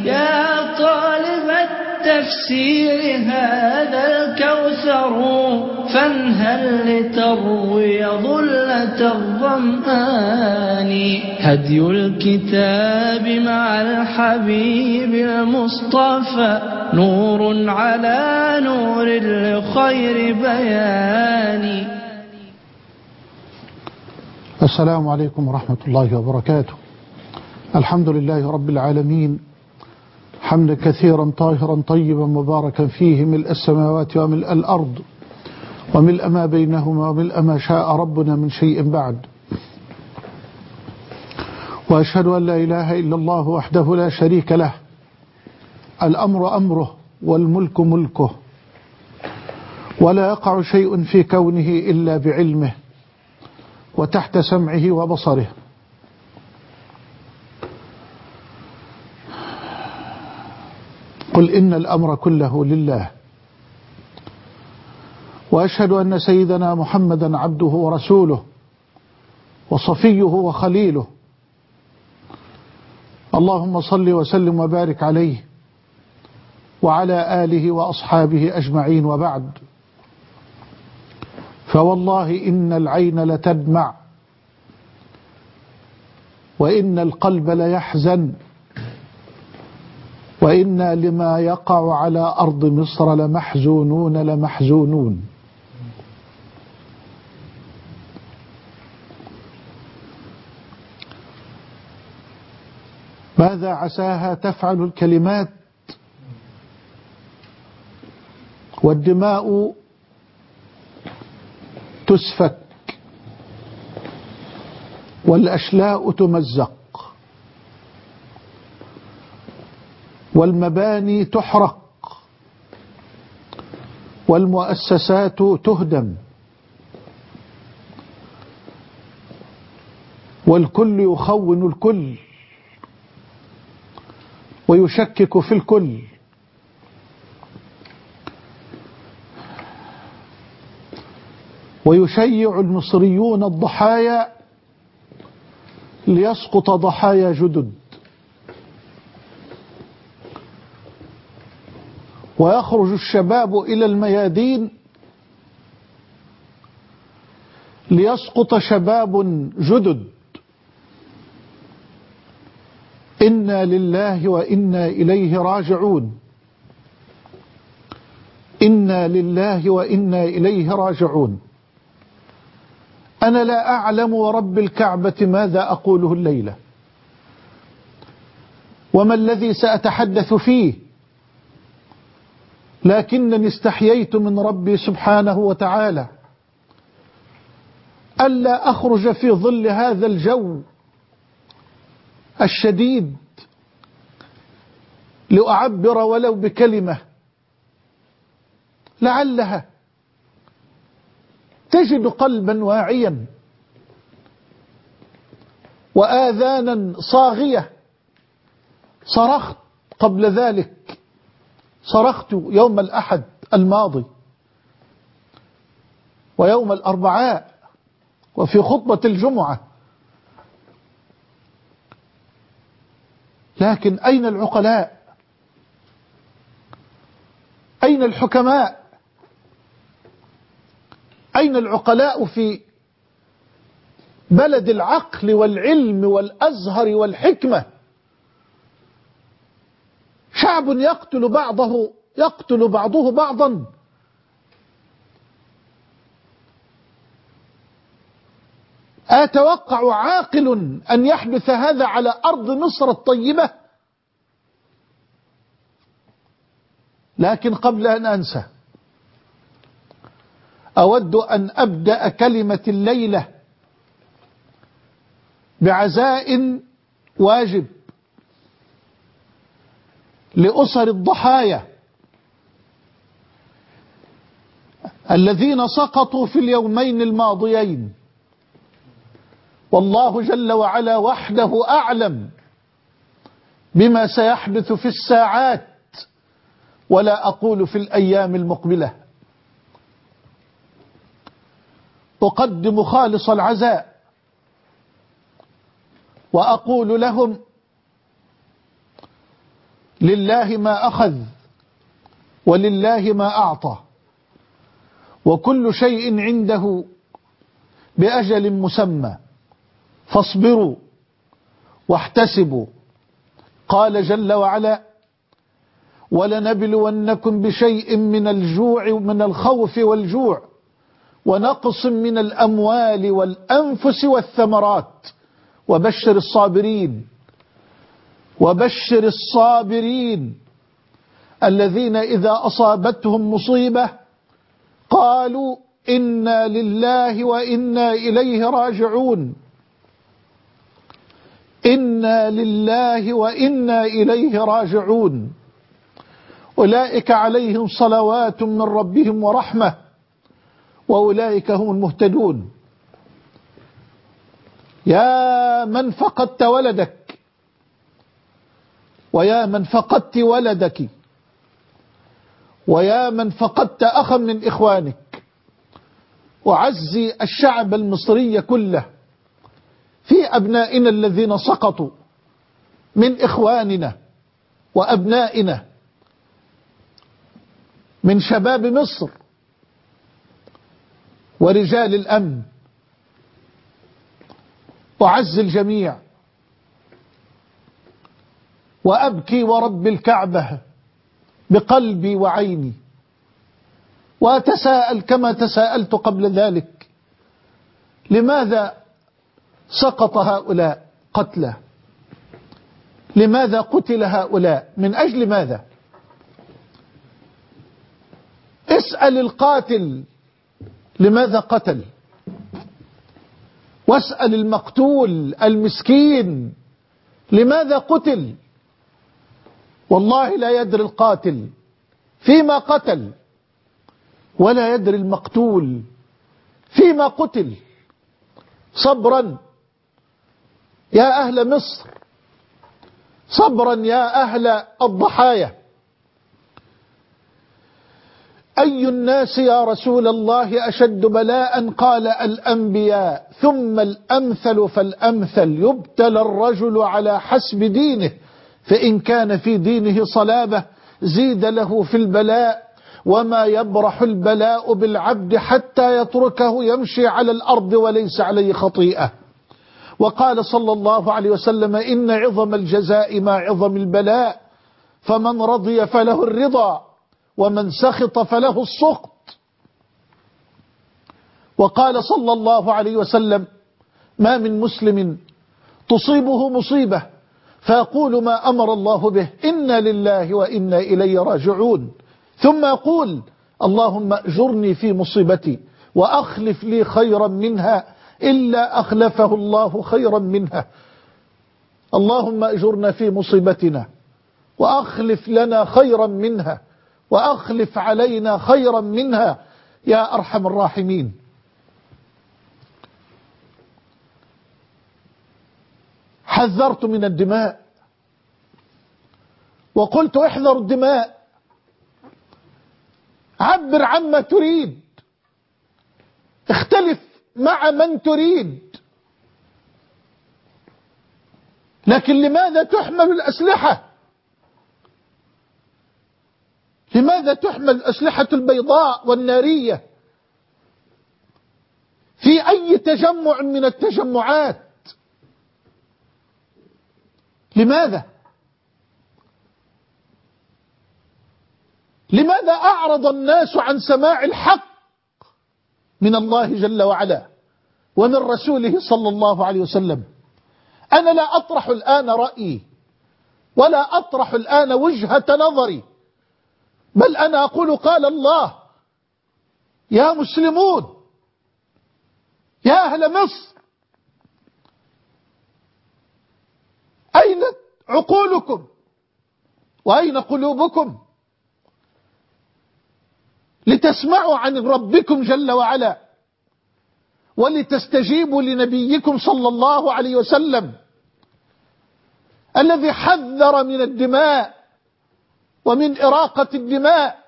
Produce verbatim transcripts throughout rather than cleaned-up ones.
يا طالب التفسير هذا الكوثر فانهل لتروي ظلة الظمآن. هدي الكتاب مع الحبيب المصطفى نور على نور لخير بيان. السلام عليكم ورحمة الله وبركاته. الحمد لله رب العالمين حمدا كثيرا طاهرا طيبا مباركا فيه ملء السماوات وملء الأرض وملء ما بينهما وملء ما شاء ربنا من شيء بعد. وأشهد أن لا إله إلا الله وحده لا شريك له، الأمر أمره والملك ملكه، ولا يقع شيء في كونه إلا بعلمه وتحت سمعه وبصره. قل إن الأمر كله لله. وأشهد أن سيدنا محمدا عبده ورسوله وصفيه وخليله، اللهم صل وسلم وبارك عليه وعلى آله وأصحابه أجمعين، وبعد. فوالله إن العين لتدمع وإن القلب ليحزن وإنا لما يقع على أرض مصر لمحزونون لمحزونون. ماذا عساها تفعل الكلمات والدماء تسفك والأشلاء تمزق والمباني تحرق والمؤسسات تهدم والكل يخون الكل ويشكك في الكل. ويشيع المصريون الضحايا ليسقط ضحايا جدد، ويخرج الشباب إلى الميادين ليسقط شباب جدد. إنا لله وإنا إليه راجعون. إنا لله وإنا إليه راجعون. أنا لا أعلم ورب الكعبة ماذا أقوله الليلة وما الذي سأتحدث فيه، لكنني استحييت من ربي سبحانه وتعالى ألا أخرج في ظل هذا الجو الشديد لأعبر ولو بكلمة لعلها تجد قلبا واعيا وآذانا صاغية. صرخت قبل ذلك، صرخت يوم الأحد الماضي ويوم الأربعاء وفي خطبة الجمعة، لكن أين العقلاء؟ أين الحكماء؟ أين العقلاء في بلد العقل والعلم والأزهر والحكمة؟ شعب يقتل بعضه يقتل بعضه بعضا. أتوقع عاقل أن يحدث هذا على أرض مصر الطيبة؟ لكن قبل أن أنسى، أود أن أبدأ كلمة الليلة بعزاء واجب لأسر الضحايا الذين سقطوا في اليومين الماضيين، والله جل وعلا وحده أعلم بما سيحدث في الساعات ولا أقول في الأيام المقبلة. أقدم خالص العزاء وأقول لهم لله ما أخذ ولله ما أعطى، وكل شيء عنده بأجل مسمى، فاصبروا واحتسبوا. قال جل وعلا: ولنبلونكم بشيء من الجوع ومن الخوف والجوع ونقص من الأموال والأنفس والثمرات وبشر الصابرين وبشر الصابرين الذين إذا أصابتهم مصيبة قالوا إنا لله وإنا إليه راجعون. إنا لله وإنا إليه راجعون. أولئك عليهم صلوات من ربهم ورحمة وأولئك هم المهتدون. يا من فقدت ولدك، ويا من فقدت ولدك، ويا من فقدت أخا من إخوانك، وعزي الشعب المصري كله في أبنائنا الذين سقطوا من إخواننا وأبنائنا من شباب مصر ورجال الأمن، وعز الجميع، وأبكي ورب الكعبة بقلبي وعيني، وأتساءل كما تساءلت قبل ذلك: لماذا سقط هؤلاء قتلى؟ لماذا قتل هؤلاء؟ من أجل ماذا؟ اسأل القاتل لماذا قتل، واسأل المقتول المسكين لماذا قتل. والله لا يدري القاتل فيما قتل، ولا يدري المقتول فيما قتل. صبرا يا أهل مصر، صبرا يا أهل الضحايا. أي الناس يا رسول الله أشد بلاء؟ قال: الأنبياء، ثم الأمثل فالأمثل. يبتلى الرجل على حسب دينه، فإن كان في دينه صلابة زيد له في البلاء، وما يبرح البلاء بالعبد حتى يتركه يمشي على الأرض وليس عليه خطيئة. وقال صلى الله عليه وسلم: إن عظم الجزاء ما عظم البلاء، فمن رضي فله الرضا ومن سخط فله السخط. وقال صلى الله عليه وسلم: ما من مسلم تصيبه مصيبة فيقول ما أمر الله به، إنا لله وإنا إليه راجعون، ثم يقول: اللهم أجرني في مصيبتي وأخلف لي خيرا منها، إلا أخلفه الله خيرا منها. اللهم أجرنا في مصيبتنا وأخلف لنا خيرا منها، وأخلف علينا خيرا منها يا أرحم الراحمين. حذرت من الدماء وقلت: احذروا الدماء، عبر عما تريد، اختلف مع من تريد، لكن لماذا تحمل الأسلحة؟ لماذا تحمل الأسلحة البيضاء والنارية في أي تجمع من التجمعات؟ لماذا؟ لماذا أعرض الناس عن سماع الحق من الله جل وعلا ومن رسوله صلى الله عليه وسلم؟ أنا لا أطرح الآن رأيي ولا أطرح الآن وجهة نظري، بل أنا أقول: قال الله. يا مسلمون، يا أهل مصر، أين عقولكم وأين قلوبكم لتسمعوا عن ربكم جل وعلا ولتستجيبوا لنبيكم صلى الله عليه وسلم الذي حذر من الدماء ومن إراقة الدماء؟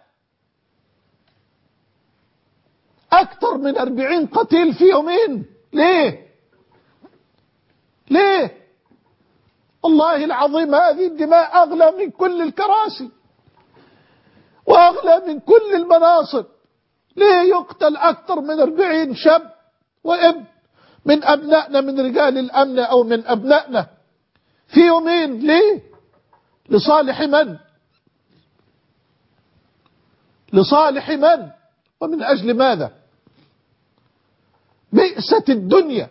أكثر من أربعين قتيل في يومين. ليه؟ ليه؟ والله العظيم هذه الدماء أغلى من كل الكراسي وأغلى من كل المناصب. ليه يقتل أكثر من أربعين شاب وابن من أبنائنا من رجال الأمن أو من أبنائنا في يومين؟ ليه؟ لصالح من؟ لصالح من؟ ومن أجل ماذا؟ بئست الدنيا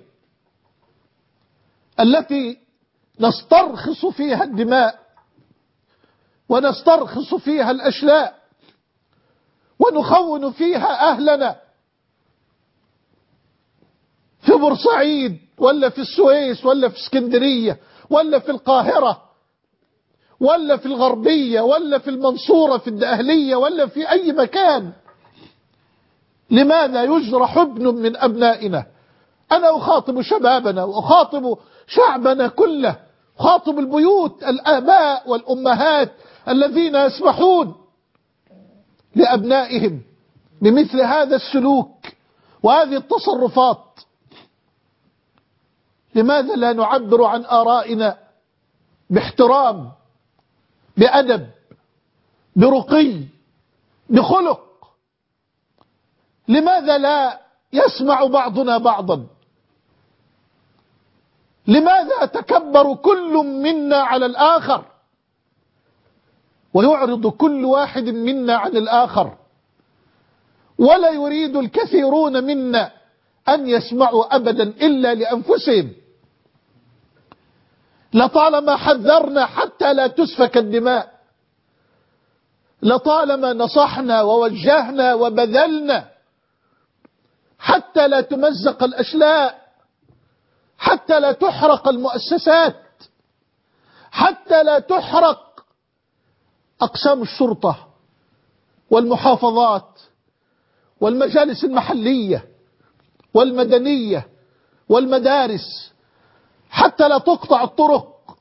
التي نسترخص فيها الدماء ونسترخص فيها الأشلاء ونخون فيها أهلنا في بورسعيد ولا في السويس ولا في اسكندرية ولا في القاهرة ولا في الغربية ولا في المنصورة في الدقهلية ولا في أي مكان. لماذا يجرح ابن من أبنائنا؟ أنا أخاطب شبابنا وأخاطب شعبنا كله، أخاطب البيوت، الآباء والأمهات الذين يسمحون لأبنائهم بمثل هذا السلوك وهذه التصرفات. لماذا لا نعبر عن آرائنا باحترام، بأدب، برقي، بخلق؟ لماذا لا يسمع بعضنا بعضا؟ لماذا يتكبر كل منا على الآخر ويعرض كل واحد منا عن الآخر؟ ولا يريد الكثيرون منا أن يسمعوا أبدا إلا لأنفسهم. لطالما حذرنا حتى لا تسفك الدماء، لطالما نصحنا ووجهنا وبذلنا حتى لا تمزق الأشلاء، حتى لا تحرق المؤسسات، حتى لا تحرق أقسام الشرطة والمحافظات والمجالس المحلية والمدنية والمدارس، حتى لا تقطع الطرق.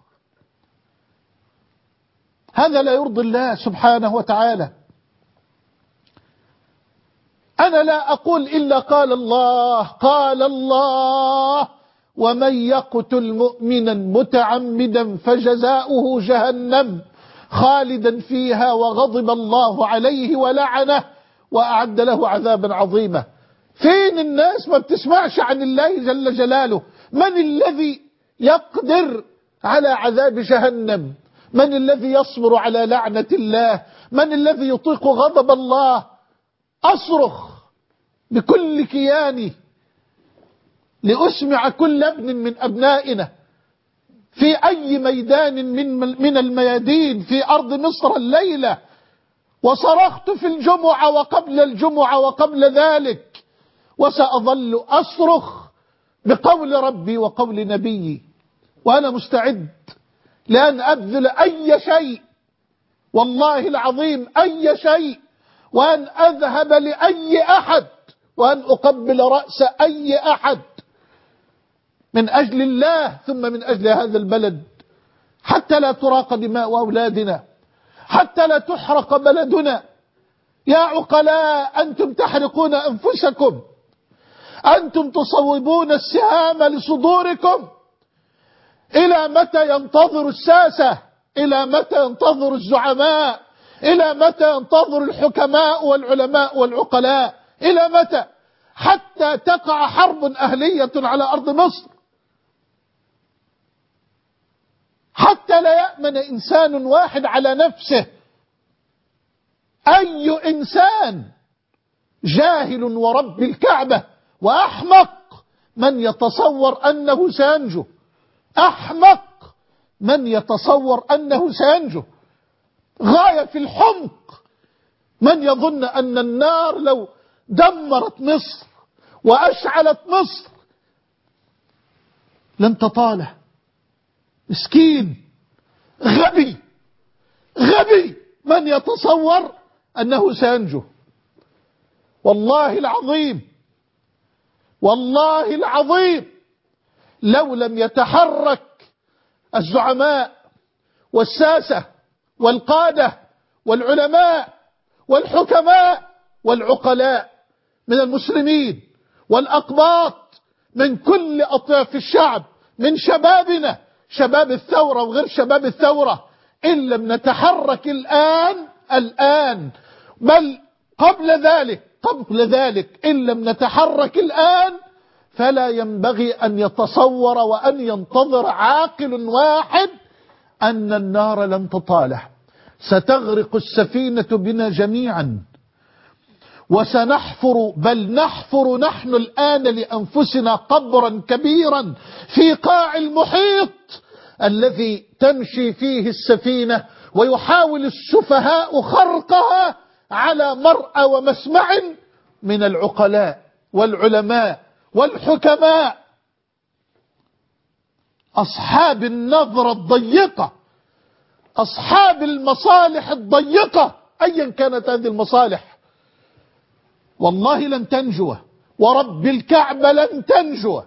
هذا لا يرضي الله سبحانه وتعالى. أنا لا أقول إلا قال الله، قال الله: ومن يقتل مؤمنا متعمدا فجزاؤه جهنم خالدا فيها وغضب الله عليه ولعنه وأعد له عذابا عظيما. فين الناس ما بتسمعش عن الله جل جلاله؟ من الذي يقدر على عذاب جهنم؟ من الذي يصبر على لعنة الله؟ من الذي يطيق غضب الله؟ أصرخ بكل كياني لأسمع كل ابن من أبنائنا في أي ميدان من من الميادين في أرض مصر الليلة، وصرخت في الجمعة وقبل الجمعة وقبل ذلك، وسأظل أصرخ بقول ربي وقول نبيي، وأنا مستعد لأن أبذل أي شيء، والله العظيم أي شيء، وأن أذهب لأي أحد وأن أقبل رأس أي أحد من أجل الله ثم من أجل هذا البلد، حتى لا تراق دماء أولادنا، حتى لا تحرق بلدنا. يا عقلاء، أنتم تحرقون أنفسكم، أنتم تصوبون السهام لصدوركم. إلى متى ينتظر الساسة؟ إلى متى ينتظر الزعماء؟ إلى متى ينتظر الحكماء والعلماء والعقلاء؟ إلى متى؟ حتى تقع حرب أهلية على أرض مصر، حتى لا يأمن إنسان واحد على نفسه. أي إنسان جاهل ورب الكعبة وأحمق من يتصور أنه سينجو، أحمق من يتصور أنه سينجو، غاية في الحمق من يظن أن النار لو دمرت مصر وأشعلت مصر لن تطاله. مسكين، غبي، غبي من يتصور أنه سينجو. والله العظيم، والله العظيم لو لم يتحرك الزعماء والساسة والقادة والعلماء والحكماء والعقلاء من المسلمين والأقباط من كل أطياف الشعب، من شبابنا شباب الثورة وغير شباب الثورة، إن لم نتحرك الآن الآن بل قبل ذلك قبل ذلك إن لم نتحرك الآن فلا ينبغي أن يتصور وأن ينتظر عاقل واحد أن النار لن تطاله. ستغرق السفينة بنا جميعا، وسنحفر بل نحفر نحن الآن لأنفسنا قبرا كبيرا في قاع المحيط الذي تمشي فيه السفينة، ويحاول السفهاء خرقها على مرأى ومسمع من العقلاء والعلماء والحكماء أصحاب النظرة الضيقة، أصحاب المصالح الضيقة أيا كانت هذه المصالح. والله لن تنجو، ورب الكعبة لن تنجو.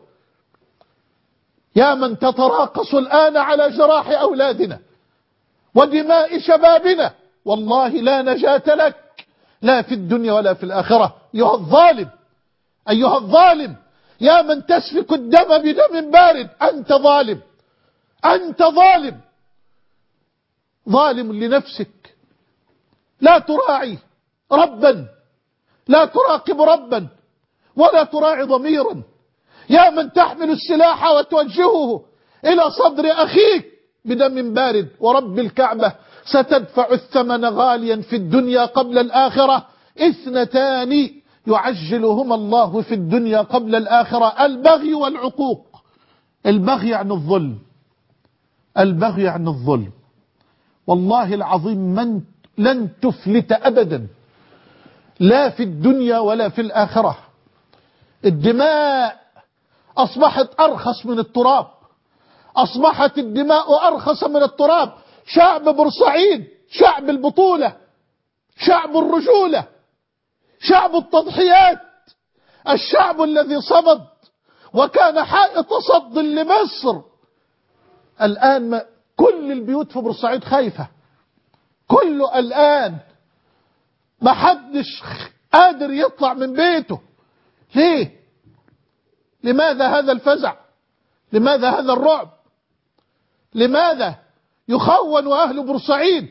يا من تتراقص الآن على جراح أولادنا ودماء شبابنا، والله لا نجاة لك لا في الدنيا ولا في الآخرة. أيها الظالم أيها الظالم، يا من تسفك الدم بدم بارد، أنت ظالم أنت ظالم ظالم لنفسك. لا تراعي ربا، لا تراقب ربا، ولا تراعي ضميرا. يا من تحمل السلاح وتوجهه إلى صدر أخيك بدم بارد، ورب الكعبة ستدفع الثمن غاليا في الدنيا قبل الآخرة. اثنتان يعجلهما الله في الدنيا قبل الآخرة: البغي والعقوق. البغي عن الظلم، البغي عن الظلم. والله العظيم من لن تفلت أبدا، لا في الدنيا ولا في الآخرة. الدماء أصبحت أرخص من التراب، أصبحت الدماء أرخص من التراب. شعب بورسعيد شعب البطولة، شعب الرجولة، شعب التضحيات، الشعب الذي صمد وكان حائط صد لمصر. الآن ما كل البيوت في بورسعيد خايفة، كله الآن ما حدش قادر يطلع من بيته. ليه؟ لماذا هذا الفزع؟ لماذا هذا الرعب؟ لماذا يخون أهل بورسعيد؟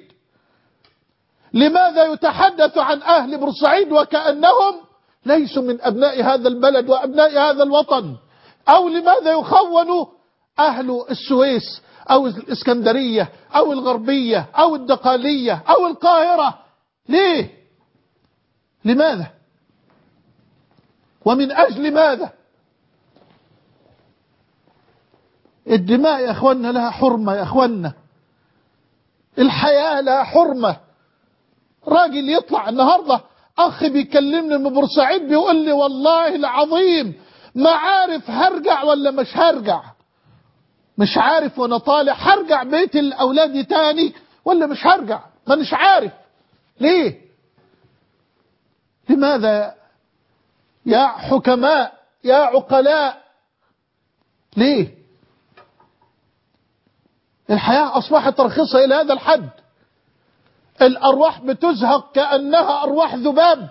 لماذا يتحدث عن أهل بورسعيد وكأنهم ليسوا من أبناء هذا البلد وأبناء هذا الوطن؟ أو لماذا يخون أهل السويس أو الإسكندرية أو الغربية أو الدقالية أو القاهرة؟ ليه؟ لماذا؟ ومن أجل ماذا؟ الدماء يا أخوانا لها حرمة، يا أخوانا الحياة لها حرمة. راجل يطلع النهاردة أخي بيكلمني من بورسعيد بيقول لي والله العظيم ما عارف هرجع ولا مش هرجع، مش عارف وانا طالع هرجع بيت الأولاد تاني ولا مش هرجع، ما مش عارف. ليه؟ لماذا يا حكماء يا عقلاء؟ ليه؟ الحياة أصبحت رخيصة إلى هذا الحد، الأرواح بتزهق كأنها أرواح ذباب.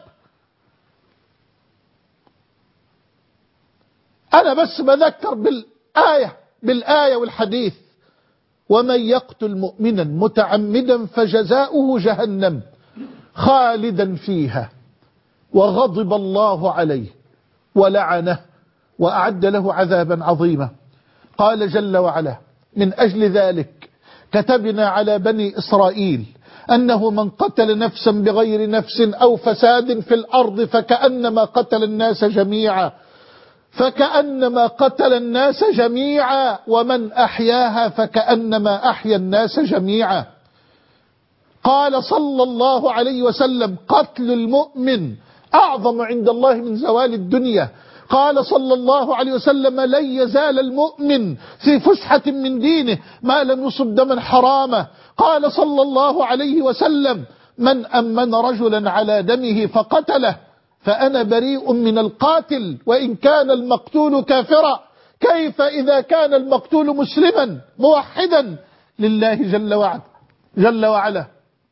أنا بس بذكر بالآية بالآية والحديث: ومن يقتل مؤمنا متعمدا فجزاؤه جهنم خالدا فيها وغضب الله عليه ولعنه وأعد له عذابا عظيما. قال جل وعلا: من أجل ذلك كتبنا على بني إسرائيل أنه من قتل نفسا بغير نفس أو فساد في الأرض فكأنما قتل الناس جميعا فكأنما قتل الناس جميعا ومن أحياها فكأنما أحيا الناس جميعا. قال صلى الله عليه وسلم: قتل المؤمن أعظم عند الله من زوال الدنيا. قال صلى الله عليه وسلم: لن يزال المؤمن في فسحة من دينه ما لم يصب دما حراما. قال صلى الله عليه وسلم: من أمن رجلا على دمه فقتله فأنا بريء من القاتل وإن كان المقتول كافرا. كيف إذا كان المقتول مسلما موحدا لله جل وعلا جل وعلا.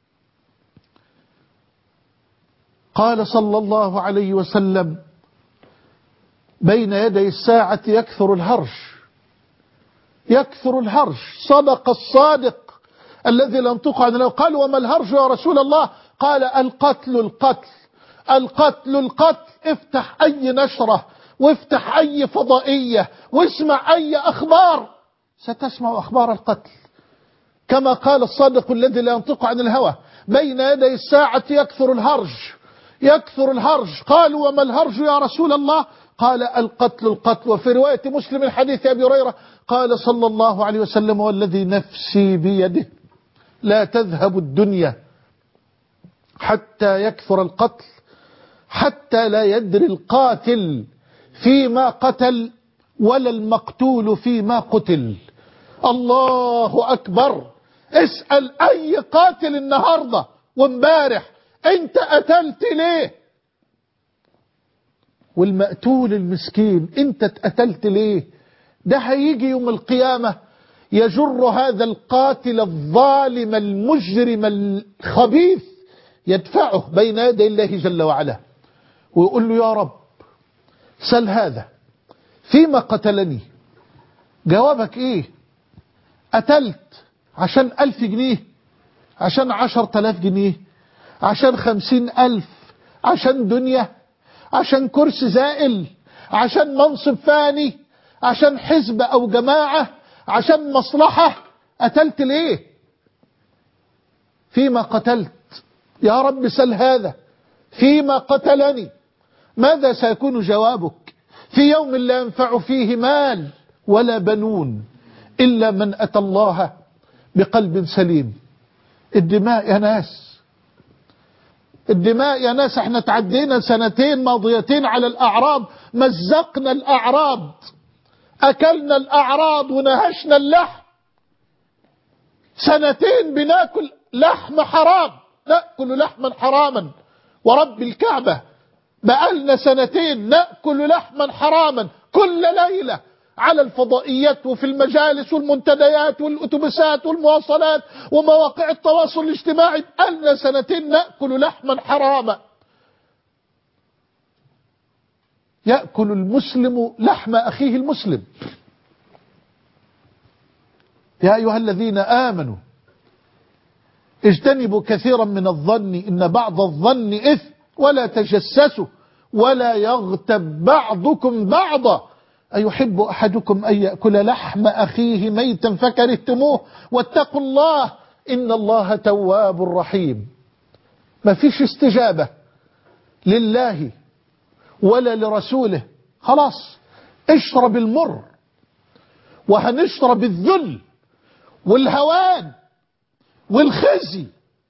قال صلى الله عليه وسلم: بين يدي الساعة يكثر الهرج يكثر الهرج. صدق الصادق الذي لا ينطق عن الهوى. قال وما الهرج يا رسول الله؟ قال القتل القتل القتل القتل. افتح أي نشرة وافتح أي فضائية واسمع أي أخبار، ستسمع أخبار القتل. كما قال الصادق الذي لا ينطق عن الهوى بين يدي الساعة يكثر الهرج يكثر الهرج. قالوا وما الهرج يا رسول الله؟ قال القتل القتل. وفي رواية مسلم من حديث أبي هريرة قال صلى الله عليه وسلم والذي نفسي بيده لا تذهب الدنيا حتى يكثر القتل، حتى لا يدري القاتل فيما قتل ولا المقتول فيما قتل. الله أكبر. اسأل أي قاتل النهاردة وامبارح انت قتلت ليه؟ والمقتول المسكين انت اتقتلت ليه؟ ده هيجي يوم القيامة يجر هذا القاتل الظالم المجرم الخبيث يدفعه بين يدي الله جل وعلا ويقول له يا رب سل هذا فيما قتلني. جوابك ايه؟ قتلت عشان ألف جنيه، عشان عشر تلاف جنيه، عشان خمسين ألف، عشان دنيا، عشان كرسي زائل، عشان منصب فاني، عشان حزب أو جماعة، عشان مصلحة. قتلت ليه؟ فيما قتلت يا رب سل هذا فيما قتلني. ماذا سيكون جوابك في يوم لا ينفع فيه مال ولا بنون إلا من أتى الله بقلب سليم؟ الدماء يا ناس، الدماء يا ناس. احنا تعدينا سنتين ماضيتين على الأعراض، مزقنا الأعراض، أكلنا الأعراض ونهشنا اللحم. سنتين بناكل لحم حرام، نأكل لحما حراما ورب الكعبة. بقالنا سنتين نأكل لحما حراما كل ليلة على الفضائيات وفي المجالس والمنتديات والأتوبيسات والمواصلات ومواقع التواصل الاجتماعي. بقالنا سنتين نأكل لحما حراما. يأكل المسلم لحم أخيه المسلم. يا أيها الذين آمنوا اجتنبوا كثيرا من الظن إن بعض الظن إثم ولا تجسسوا ولا يغتب بعضكم بعضا أيحب أحدكم أن يأكل لحم أخيه ميتا فكرهتموه واتقوا الله إن الله تواب رحيم. ما فيش استجابة لله ولا لرسوله. خلاص اشرب المر، وهنشرب الذل والهوان والخزي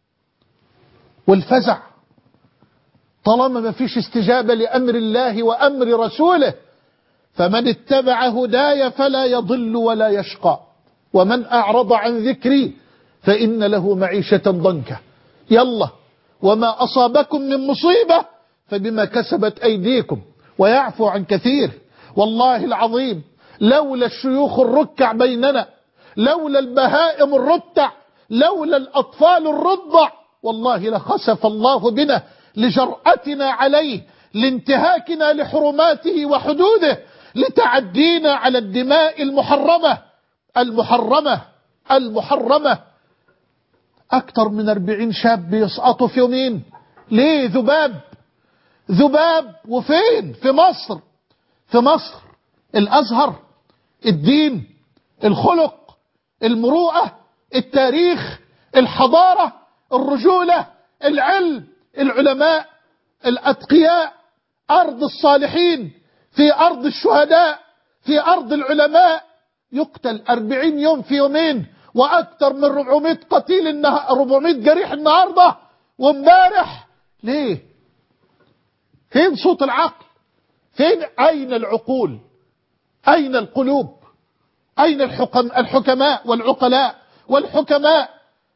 والفزع طالما ما فيش استجابة لأمر الله وأمر رسوله. فمن اتبع هداي فلا يضل ولا يشقى ومن أعرض عن ذكري فإن له معيشة ضنكا. يلا، وما أصابكم من مصيبة فبما كسبت أيديكم ويعفو عن كثير. والله العظيم لولا الشيوخ الركع بيننا، لولا البهائم الرتع، لولا الأطفال الرضع، والله لخسف الله بنا لجرأتنا عليه، لانتهاكنا لحرماته وحدوده، لتعدينا على الدماء المحرمة المحرمة المحرمة. أكثر من أربعين شاب بيسقطوا في يومين. ليه؟ ذباب ذباب. وفين؟ في مصر. في مصر الأزهر، الدين، الخلق، المروءة، التاريخ، الحضارة، الرجولة، العلم، العلماء، الأتقياء، أرض الصالحين، في أرض الشهداء، في أرض العلماء. يقتل أربعين يوم في يومين، وأكثر من أربعمائة قتيل النها... أربعمائة جريح النهاردة وامبارح. ليه؟ فين صوت العقل؟ فين؟ أين العقول؟ أين القلوب؟ أين الحكم... الحكماء والعقلاء والحكماء؟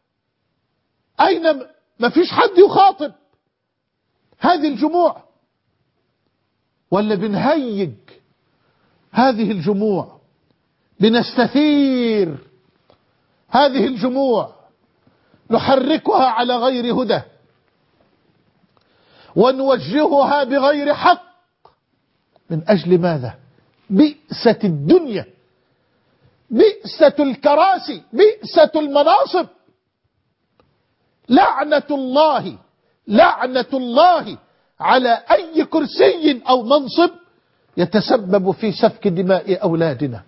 أين؟ ما فيش حد يخاطب هذه الجموع، ولا بنهيج هذه الجموع، بنستثير هذه الجموع، نحركها على غير هدى ونوجهها بغير حق. من أجل ماذا؟ بئست الدنيا بئسة الكراسي، بئسة المناصب. لعنة الله، لعنة الله على أي كرسي أو منصب يتسبب في سفك دماء أولادنا.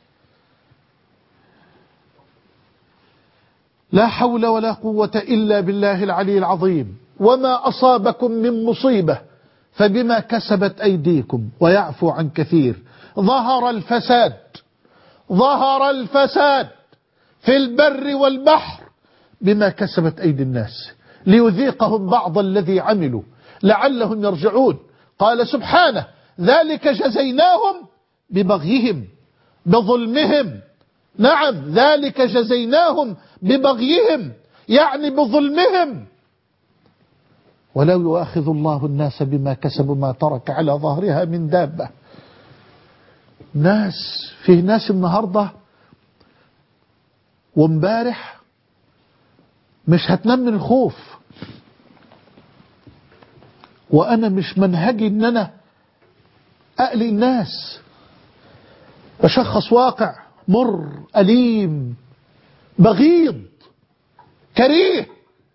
لا حول ولا قوة إلا بالله العلي العظيم. وما أصابكم من مصيبة فبما كسبت أيديكم ويعفو عن كثير. ظهر الفساد، ظهر الفساد في البر والبحر بما كسبت أيدي الناس ليذيقهم بعض الذي عملوا لعلهم يرجعون. قال سبحانه: ذلك جزيناهم ببغيهم بظلمهم. نعم، ذلك جزيناهم ببغيهم، يعني بظلمهم. ولو يؤاخذ الله الناس بما كسبوا ما ترك على ظهرها من دابة. ناس، فيه ناس النهاردة وامبارح مش هتنام من الخوف. وأنا مش منهجي إن أنا أقلق الناس، بشخص واقع مر أليم بغيض كريه.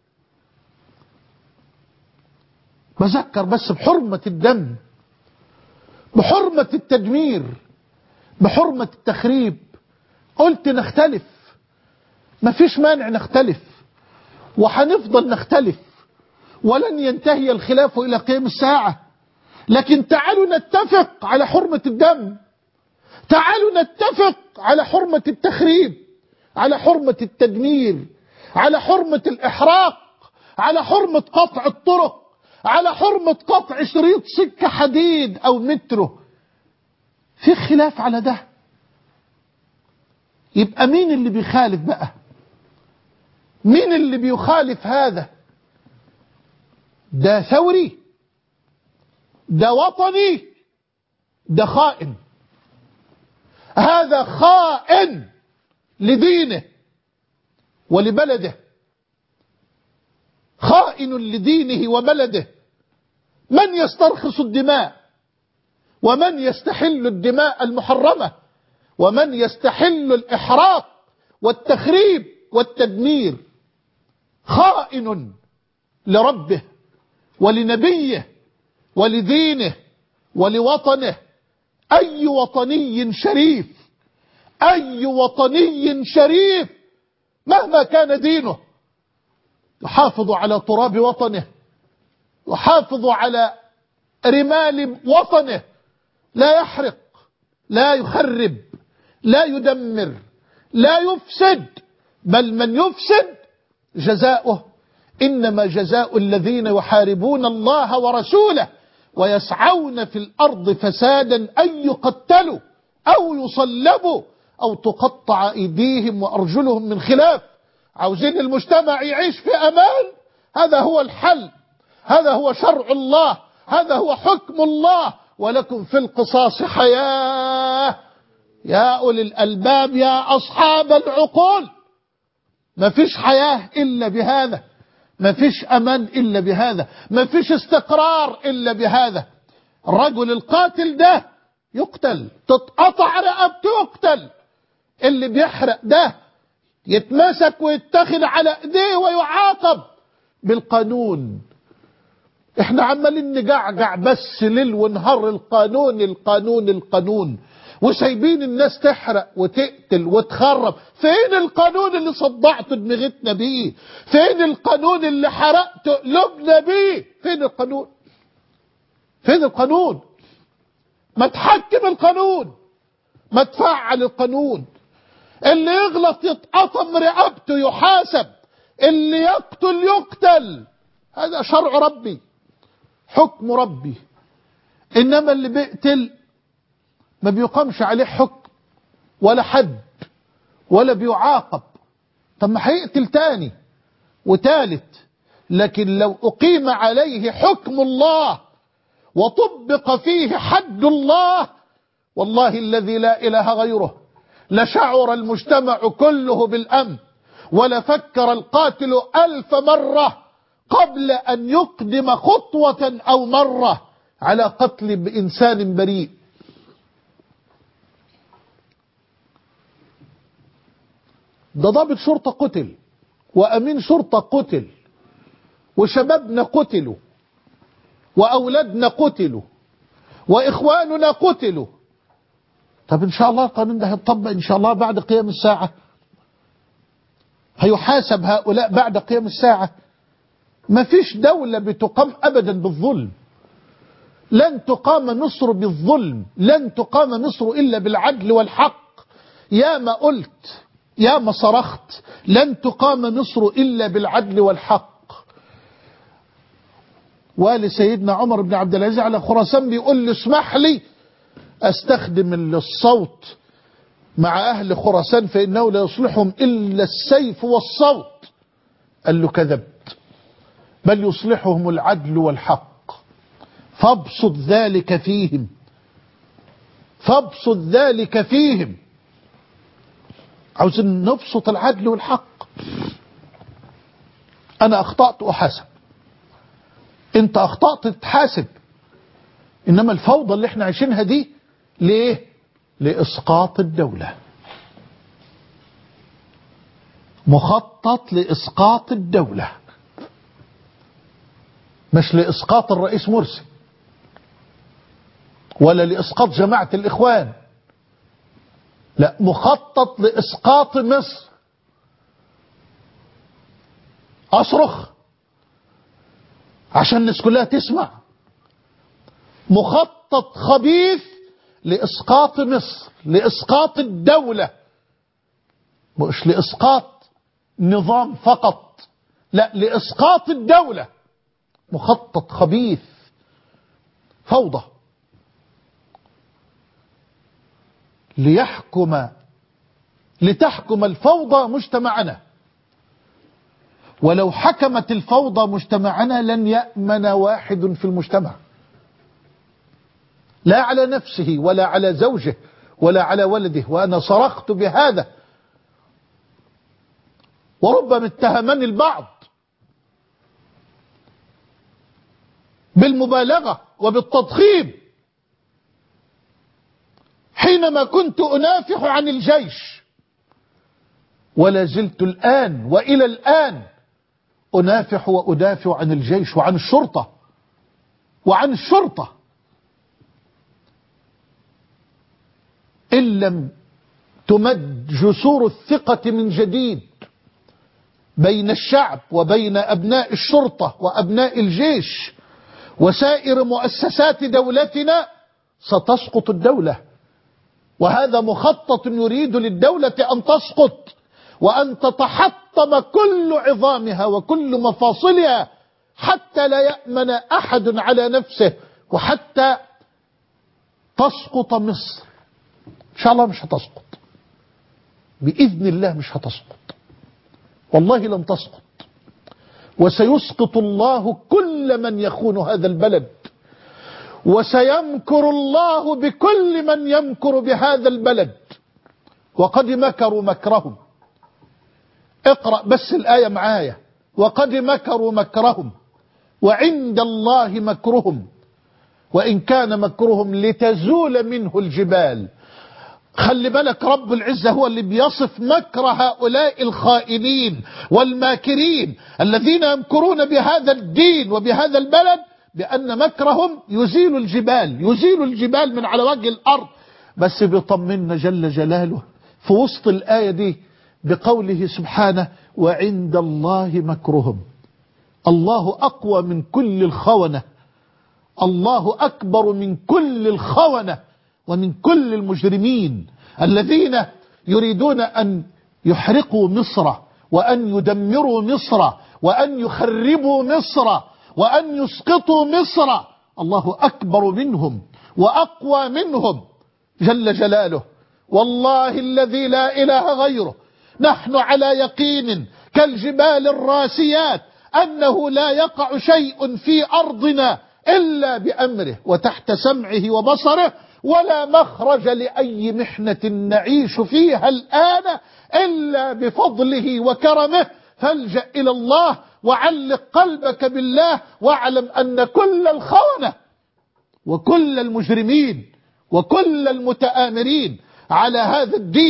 بذكر بس بحرمة الدم، بحرمة التدمير، بحرمة التخريب. قلت نختلف، مفيش مانع نختلف، وحنفضل نختلف، ولن ينتهي الخلاف إلى قيام الساعة. لكن تعالوا نتفق على حرمة الدم، تعالوا نتفق على حرمة التخريب، على حرمة التدمير، على حرمة الإحراق، على حرمة قطع الطرق، على حرمة قطع شريط سكة حديد أو مترو. في خلاف على ده، يبقى مين اللي بيخالف بقى؟ مين اللي بيخالف هذا؟ ده ثوري، ده وطني، ده خائن. هذا خائن لدينه ولبلده، خائن لدينه وبلده. من يسترخص الدماء، ومن يستحل الدماء المحرمة، ومن يستحل الإحراق والتخريب والتدمير. خائن لربه ولنبيه ولدينه ولوطنه. أي وطني شريف، أي وطني شريف مهما كان دينه يحافظ على تراب وطنه، يحافظ على رمال وطنه، لا يحرق، لا يخرب، لا يدمر، لا يفسد. بل من يفسد جزاؤه إنما جزاء الذين يحاربون الله ورسوله ويسعون في الأرض فسادا أن يقتلوا أو يصلبوا أو تقطع أيديهم وأرجلهم من خلاف. عاوزين المجتمع يعيش في أمان؟ هذا هو الحل، هذا هو شرع الله، هذا هو حكم الله. ولكم في القصاص حياة يا أولي الألباب يا أصحاب العقول. ما فيش حياة إلا بهذا، ما فيش أمان إلا بهذا، ما فيش استقرار إلا بهذا. الرجل القاتل ده يقتل، تتقطع رقبته يقتل. اللي بيحرق ده يتمسك ويتخذ على ايديه ويعاقب بالقانون. احنا عمالين نجعجع بس ليل ونهار القانون القانون القانون، وسايبين الناس تحرق وتقتل وتخرب. فين القانون اللي صدعت دماغتنا بيه؟ فين القانون اللي حرقت قلوبنا بيه؟ فين القانون؟ فين القانون؟ ما تحكم القانون، ما تفعل القانون. اللي يغلط يتقطم رقبته يحاسب، اللي يقتل يقتل. هذا شرع ربي، حكم ربي. إنما اللي بيقتل ما بيقامش عليه حكم ولا حد ولا بيعاقب. طب ما هيقتل تاني وتالت. لكن لو أقيم عليه حكم الله وطبق فيه حد الله، والله الذي لا إله غيره، لشعر المجتمع كله بالأمن، ولفكر القاتل ألف مرة قبل أن يقدم خطوة أو مرة على قتل إنسان بريء. ده ضابط شرطة قتل، وأمين شرطة قتل، وشبابنا قتلوا، وأولادنا قتلوا، وإخواننا قتلوا. طب إن شاء الله القانون ده هيطبق إن شاء الله بعد قيام الساعة، هيحاسب هؤلاء بعد قيام الساعة. ما فيش دولة بتقام أبدا بالظلم، لن تقام مصر بالظلم، لن تقام مصر إلا بالعدل والحق. يا ما قلت، يا ما صرخت، لن تقام مصر إلا بالعدل والحق. والي سيدنا عمر بن عبد العزيز على خراسان بيقول لي اسمح لي استخدم الصوت مع أهل خراسان فإنه لا يصلحهم إلا السيف والصوت. قال له كذبت، بل يصلحهم العدل والحق، فابسط ذلك فيهم، فابسط ذلك فيهم. عاوزين نبسط العدل والحق. أنا أخطأت أحاسب، أنت أخطأت تتحاسب. إنما الفوضى اللي احنا عايشينها دي ليه؟ لإسقاط الدولة، مخطط لإسقاط الدولة، مش لإسقاط الرئيس مرسي ولا لإسقاط جماعة الإخوان، لا، مخطط لإسقاط مصر. أصرخ عشان الناس كلها تسمع. مخطط خبيث لإسقاط مصر، لإسقاط الدولة، مش لإسقاط نظام فقط، لا، لإسقاط الدولة. مخطط خبيث، فوضى، ليحكم لتحكم الفوضى مجتمعنا. ولو حكمت الفوضى مجتمعنا لن يأمن واحد في المجتمع، لا على نفسه ولا على زوجه ولا على ولده. وأنا صرخت بهذا، وربما اتهمني البعض بالمبالغة وبالتضخيم حينما كنت أنافح عن الجيش، ولا زلت الآن وإلى الآن أنافح وأدافع عن الجيش وعن الشرطة وعن الشرطة. إن لم تمد جسور الثقة من جديد بين الشعب وبين أبناء الشرطة وأبناء الجيش وسائر مؤسسات دولتنا ستسقط الدولة. وهذا مخطط يريد للدولة أن تسقط وأن تتحطم كل عظامها وكل مفاصلها حتى لا يأمن أحد على نفسه، وحتى تسقط مصر. إن شاء الله مش هتسقط، بإذن الله مش هتسقط، والله لن تسقط. وسيسقط الله كل من يخون هذا البلد، وسيمكر الله بكل من يمكر بهذا البلد. وقد مكروا مكرهم. اقرأ بس الآية معايا. وقد مكروا مكرهم وعند الله مكرهم وإن كان مكرهم لتزول منه الجبال. خلي بالك، رب العزة هو اللي بيصف مكر هؤلاء الخائنين والماكرين الذين يمكرون بهذا الدين وبهذا البلد، بأن مكرهم يزيل الجبال، يزيل الجبال من على وجه الأرض. بس بيطمنا جل جلاله في وسط الآية دي بقوله سبحانه: وعند الله مكرهم. الله أقوى من كل الخونة، الله أكبر من كل الخونة ومن كل المجرمين الذين يريدون أن يحرقوا مصر وأن يدمروا مصر وأن يخربوا مصر وأن يسقطوا مصر. الله أكبر منهم وأقوى منهم جل جلاله. والله الذي لا إله غيره، نحن على يقين كالجبال الراسيات أنه لا يقع شيء في أرضنا إلا بأمره وتحت سمعه وبصره، ولا مخرج لأي محنة نعيش فيها الآن إلا بفضله وكرمه. فالجأ إلى الله وعلق قلبك بالله، واعلم أن كل الخونة وكل المجرمين وكل المتآمرين على هذا الدين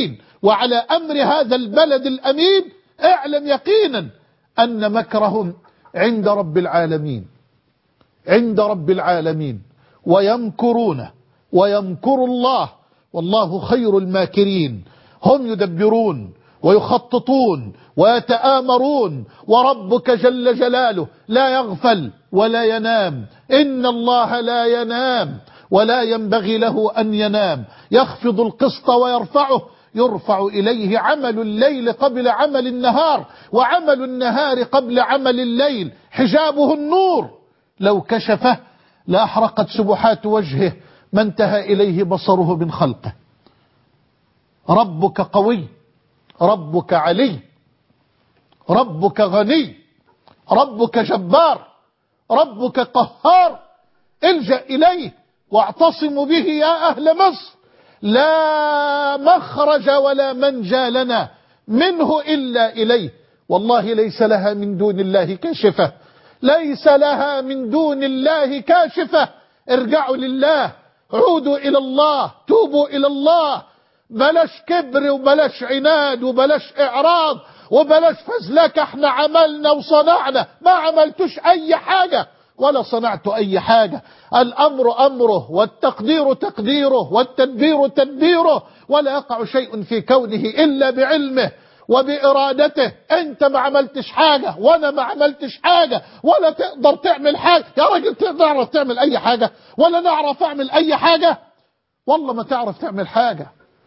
وعلى أمر هذا البلد الأمين، اعلم يقينا أن مكرهم عند رب العالمين، عند رب العالمين. ويمكرون ويمكر الله والله خير الماكرين. هم يدبرون ويخططون ويتآمرون، وربك جل جلاله لا يغفل ولا ينام. إن الله لا ينام ولا ينبغي له أن ينام، يخفض القسط ويرفعه، يرفع إليه عمل الليل قبل عمل النهار، وعمل النهار قبل عمل الليل. حجابه النور، لو كشفه لأحرقت سبحات وجهه ما انتهى إليه بصره من خلقه. ربك قوي، ربك علي، ربك غني، ربك جبار، ربك قهار. الجأ إليه واعتصموا به يا أهل مصر. لا مخرج ولا منجى لنا منه إلا إليه. والله ليس لها من دون الله كاشفة، ليس لها من دون الله كاشفة. ارجعوا لله، عودوا إلى الله، توبوا إلى الله. بلاش كبر وبلاش عناد وبلاش إعراض وبلاش فزلك. احنا عملنا وصنعنا، ما عملتوش أي حاجة ولا صنعت أي حاجة. الأمر أمره والتقدير تقديره والتدبير تدبيره، ولا يقع شيء في كونه إلا بعلمه وبإرادته. أنت ما عملتش حاجة وأنا ما عملتش حاجة، ولا تقدر تعمل حاجة. يا راجل تقدر تعمل أي حاجة ولا نعرف أعمل أي حاجة؟ والله ما تعرف تعمل حاجة.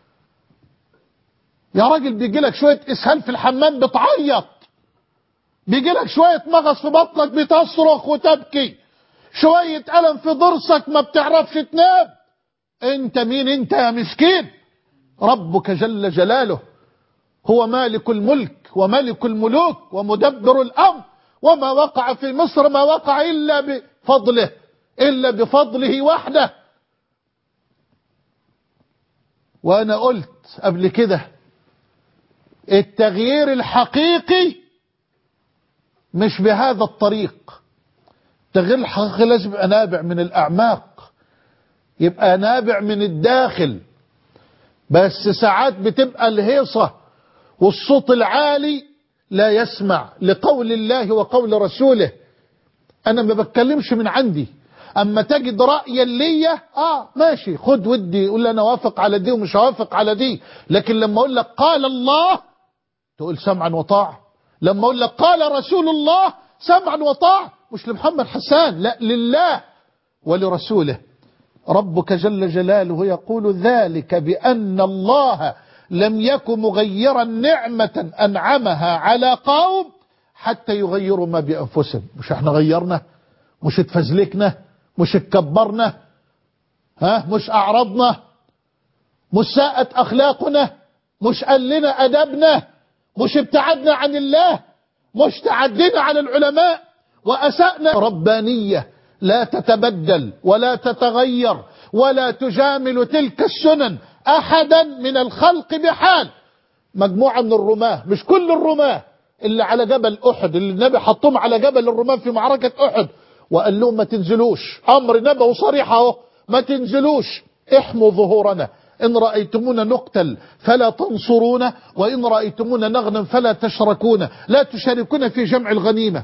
يا راجل بيجي لك شوية إسهال في الحمام بتعيط، بيجي لك شوية مغص في بطنك بتصرخ وتبكي، شوية ألم في ضرسك ما بتعرفش تنام. انت مين انت يا مسكين؟ ربك جل جلاله هو مالك الملك وملك الملوك ومدبر الأمر. وما وقع في مصر ما وقع إلا بفضله، إلا بفضله وحده. وأنا قلت قبل كده التغيير الحقيقي مش بهذا الطريق. التغيير الحقيقي لازم يبقى نابع من الأعماق، يبقى نابع من الداخل. بس ساعات بتبقى الهيصة والصوت العالي لا يسمع لقول الله وقول رسوله. أنا ما بتكلمش من عندي. أما تجد رأيا ليا آه ماشي، خد ودي، قول لي أنا وافق على دي ومش هوافق على دي. لكن لما أقول لك قال الله تقول سمعا وطاعة. لما أقول لك قال رسول الله سمعا وطاعة. مش لمحمد حسان، لا، لله ولرسوله. ربك جل جلاله يقول ذلك بأن الله لم يكن مغيرا نعمة أنعمها على قوم حتى يغيروا ما بأنفسهم. مش احنا غيرنا؟ مش اتفزلكنا؟ مش اتكبرنا؟ ها؟ مش أعرضنا؟ مش ساءت أخلاقنا؟ مش قلنا أدبنا؟ مش ابتعدنا عن الله؟ مش تعدينا على العلماء وأسأنا؟ ربانية لا تتبدل ولا تتغير ولا تجامل تلك السنن أحدا من الخلق بحال. مجموعة من الرماة، مش كل الرماة، اللي على جبل أحد، اللي النبي حطهم على جبل الرماة في معركة أحد وقال لهم ما تنزلوش، أمر نبوي صريح اهو، ما تنزلوش، احموا ظهورنا، إن رأيتمونا نقتل فلا تنصرونا، وإن رأيتمونا نغنم فلا تشركونا، لا تشاركونا في جمع الغنيمة.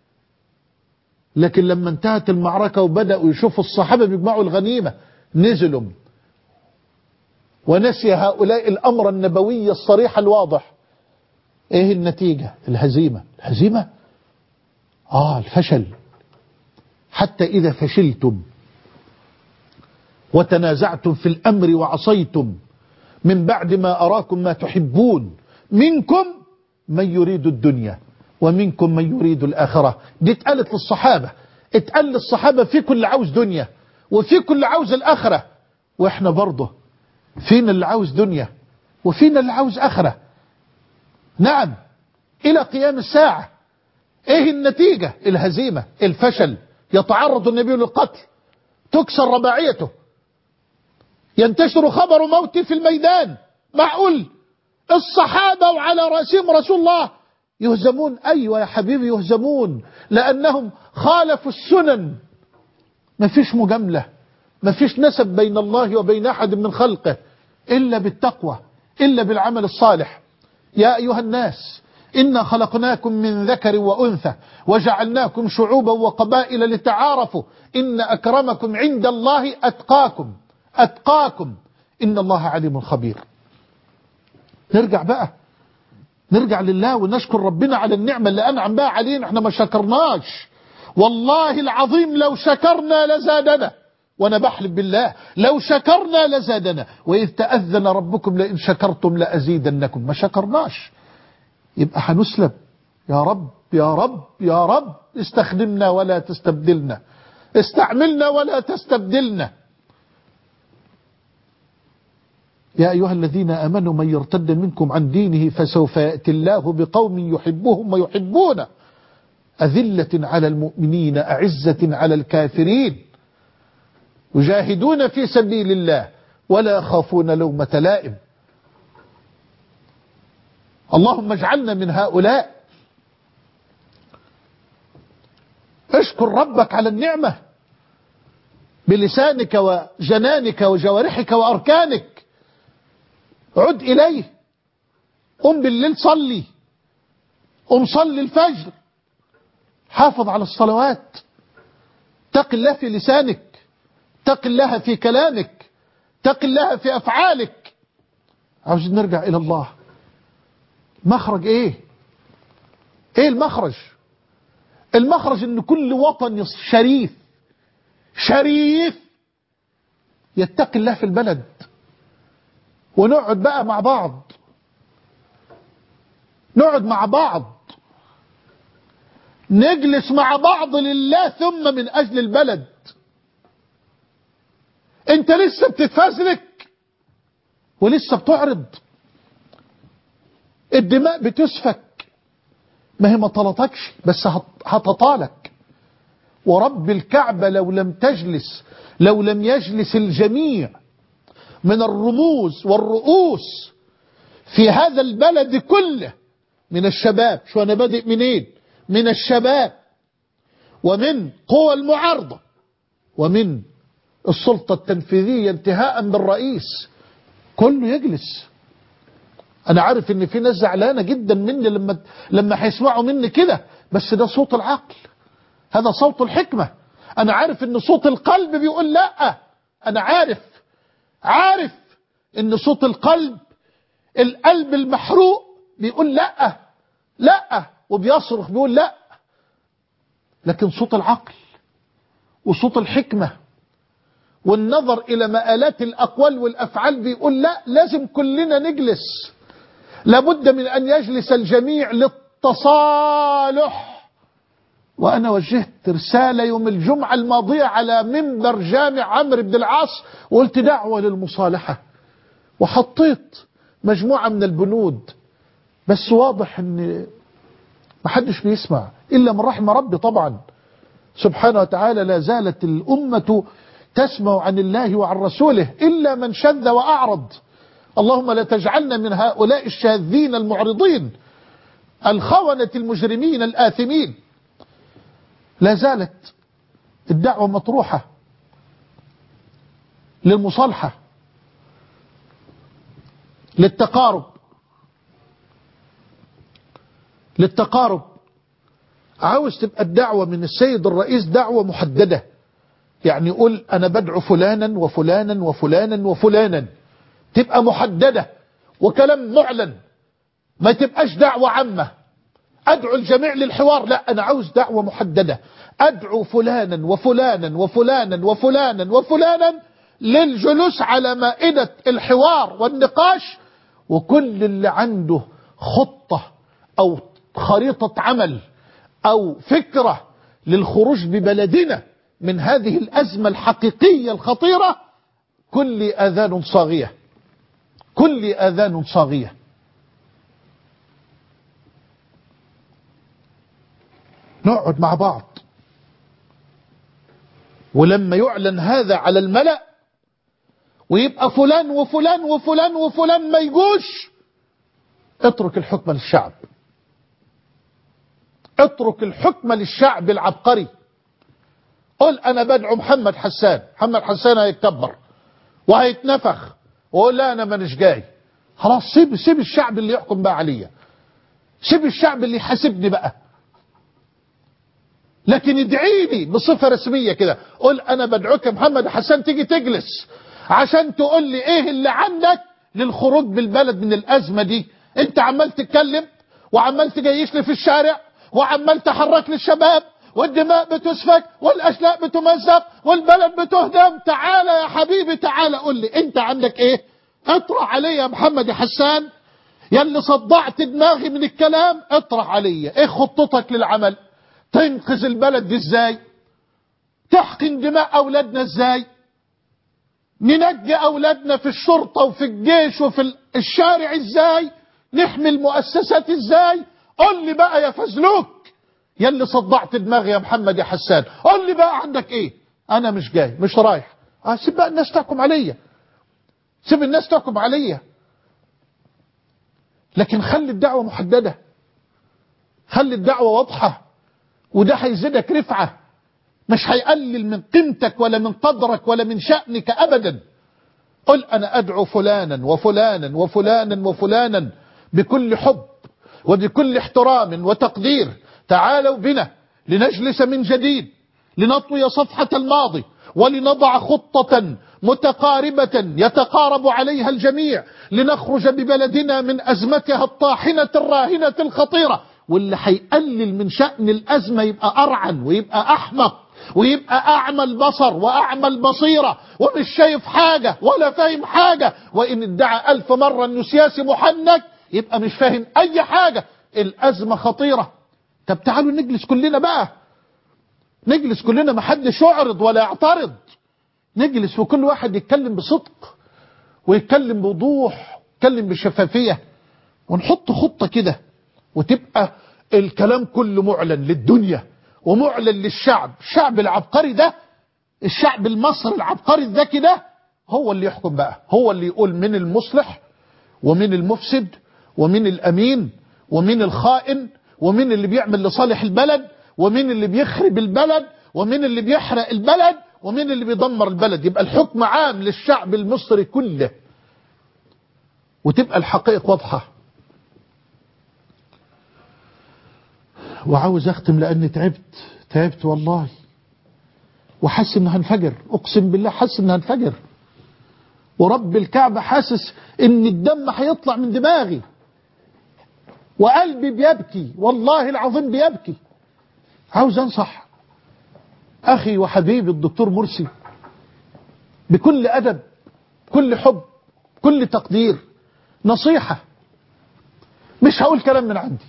لكن لما انتهت المعركة وبدأوا يشوفوا الصحابة بيجمعوا الغنيمة نزلوا، ونسي هؤلاء الأمر النبوي الصريح الواضح. ايه النتيجة؟ الهزيمة. الهزيمة آه الفشل. حتى إذا فشلتم وتنازعتم في الأمر وعصيتم من بعد ما أراكم ما تحبون منكم من يريد الدنيا ومنكم من يريد الآخرة. دي اتقالت للصحابة، اتقال للصحابة في كل عاوز دنيا وفي كل عاوز الآخرة. وإحنا برضه فينا اللي عاوز دنيا وفينا اللي عاوز آخرة. نعم، إلى قيام الساعة. إيه النتيجة؟ الهزيمة، الفشل. يتعرض النبي للقتل، تكسر رباعيته، ينتشر خبر موته في الميدان. معقول الصحابة وعلى رأسهم رسول الله يهزمون؟ أيوة يا حبيبي يهزمون، لأنهم خالفوا السنن. ما فيش مجاملة، ما فيش نسب بين الله وبين أحد من خلقه إلا بالتقوى، إلا بالعمل الصالح. يا أيها الناس إنا خلقناكم من ذكر وأنثى وجعلناكم شعوبا وقبائل لتعارفوا إن أكرمكم عند الله أتقاكم أتقاكم إن الله عليم خبير. نرجع بقى نرجع لله ونشكر ربنا على النعمة اللي أنعم بها علينا. احنا ما شكرناش والله العظيم، لو شكرنا لزادنا، وانا بحلف بالله لو شكرنا لزادنا، وإذ تأذن ربكم لئن شكرتم لأزيدنكم. ما شكرناش يبقى هنسلب. يا رب يا رب يا رب استخدمنا ولا تستبدلنا، استعملنا ولا تستبدلنا. يا أيها الذين آمنوا من يرتد منكم عن دينه فسوف يأتي الله بقوم يحبهم ويحبونه أذلة على المؤمنين أعزة على الكافرين يجاهدون في سبيل الله ولا يخافون لومة لائم. اللهم اجعلنا من هؤلاء. اشكر ربك على النعمة بلسانك وجنانك وجوارحك وأركانك. عد إليه. قم بالليل صلي، قم صلي الفجر، حافظ على الصلوات، اتق الله في لسانك، اتق الله في كلامك، اتق الله في أفعالك. عاوزين نرجع إلى الله. مخرج ايه؟ ايه المخرج؟ المخرج ان كل وطن شريف شريف يتقي الله في البلد، ونقعد بقى مع بعض، نقعد مع بعض، نجلس مع بعض لله ثم من أجل البلد. انت لسه بتتفزلك ولسه بتعرض، الدماء بتسفك. ما هي ما طلتكش بس هتطالك. ورب الكعبة لو لم تجلس لو لم يجلس الجميع من الرموز والرؤوس في هذا البلد كله، من الشباب، شو أنا بادئ منين؟ من الشباب ومن قوى المعارضة ومن السلطة التنفيذية انتهاء بالرئيس، كله يجلس. أنا عارف إن في ناس زعلانة جدا مني لما لما هيسمعوا مني كده، بس ده صوت العقل، هذا صوت الحكمة. أنا عارف إن صوت القلب بيقول لا، أنا عارف عارف إن صوت القلب، القلب المحروق بيقول لا لا، وبيصرخ بيقول لا. لكن صوت العقل وصوت الحكمة والنظر إلى مآلات الأقوال والأفعال بيقول لا، لازم كلنا نجلس. لابد من أن يجلس الجميع للتصالح. وأنا وجهت رسالة يوم الجمعة الماضية على منبر جامع عمرو بن العاص وقلت دعوة للمصالحة، وحطيت مجموعة من البنود، بس واضح أن محدش بيسمع إلا من رحم ربي طبعا سبحانه وتعالى. لا زالت الأمة تسمع عن الله وعن رسوله إلا من شذ وأعرض. اللهم لا تجعلنا من هؤلاء الشاذين المعرضين الخونة المجرمين الآثمين. لا زالت الدعوة مطروحة للمصالحة، للتقارب للتقارب عاوز تبقى الدعوة من السيد الرئيس دعوة محددة، يعني يقول أنا بدعو فلانا وفلانا وفلانا وفلانا، تبقى محددة وكلام معلن، ما تبقاش دعوة عامة أدعو الجميع للحوار. لا، أنا عاوز دعوة محددة، أدعو فلانا وفلانا وفلانا وفلانا وفلانا للجلوس على مائدة الحوار والنقاش، وكل اللي عنده خطة أو خريطة عمل أو فكرة للخروج ببلدنا من هذه الأزمة الحقيقية الخطيرة، كل آذان صاغية، كل آذان صاغية. نقعد مع بعض، ولما يعلن هذا على الملأ ويبقى فلان وفلان وفلان وفلان ما يجوش، اترك الحكم للشعب، اترك الحكم للشعب العبقري. قل أنا بدعو محمد حسان، محمد حسان هيتكبر وهيتنفخ وقول لا أنا مانيش جاي، خلاص سيب سيب الشعب اللي يحكم بقى عليا، سيب الشعب اللي يحاسبني بقى. لكن ادعي لي بصفة رسمية كده، قول انا بدعوك يا محمد حسان تيجي تجلس عشان تقول لي ايه اللي عندك للخروج بالبلد من الازمة دي. انت عمال تتكلم وعمال تجيش لي في الشارع وعمال تحرك لي الشباب والدماء بتسفك والاشلاء بتمزق والبلد بتهدم. تعالى يا حبيبي تعالى قول لي انت عندك ايه، اطرح علي يا محمد حسان يا اللي صدعت دماغي من الكلام، اطرح علي ايه خطتك للعمل، تنقذ البلد دي ازاي، تحقن دماء اولادنا ازاي، ننجي اولادنا في الشرطة وفي الجيش وفي الشارع ازاي، نحمي المؤسسات ازاي. قول لي بقى يا فزلوك يا اللي صدعت دماغي يا محمد يا حسان، قول لي بقى عندك ايه. انا مش جاي مش رايح. اه سيب بقى الناس تحكم عليا، سيب الناس تحكم عليا، لكن خلي الدعوة محددة، خلي الدعوة واضحة، وده هيزيدك رفعة، مش هيقلل من قيمتك ولا من قدرك ولا من شأنك أبدا. قل أنا أدعو فلانا وفلانا وفلانا وفلانا بكل حب وبكل احترام وتقدير، تعالوا بنا لنجلس من جديد لنطوي صفحة الماضي ولنضع خطة متقاربة يتقارب عليها الجميع لنخرج ببلدنا من أزمتها الطاحنة الراهنة الخطيرة. واللي هيقلل من شأن الأزمة يبقى أرعن ويبقى أحمق ويبقى أعمى البصر وأعمى البصيرة ومش شايف حاجة ولا فاهم حاجة، وإن ادعى ألف مرة إنه سياسي محنك يبقى مش فاهم أي حاجة. الأزمة خطيرة. طب تعالوا نجلس كلنا بقى، نجلس كلنا، محدش يعرض ولا يعترض، نجلس وكل واحد يتكلم بصدق ويتكلم بوضوح يتكلم بشفافية، ونحط خطة كده وتبقى الكلام كله معلن للدنيا ومعلن للشعب. الشعب العبقري ده، الشعب المصري العبقري الذكي ده هو اللي يحكم بقى، هو اللي يقول من المصلح ومن المفسد ومن الأمين ومن الخائن ومن اللي بيعمل لصالح البلد ومن اللي بيخرب البلد ومن اللي بيحرق البلد ومن اللي بيدمر البلد. يبقى الحكم عام للشعب المصري كله وتبقى الحقائق واضحة. وعاوز اختم لاني تعبت تعبت والله، وحاسس ان هنفجر، اقسم بالله حاسس ان هنفجر، ورب الكعبة حاسس ان الدم هيطلع من دماغي وقلبي بيبكي، والله العظيم بيبكي. عاوز انصح اخي وحبيبي الدكتور مرسي بكل ادب كل حب كل تقدير، نصيحة، مش هقول كلام من عندي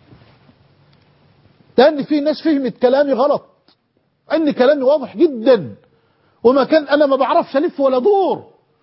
لان في ناس فهمت كلامي غلط، ان كلامي واضح جدا وما كان انا ما بعرفش الف ولا دور.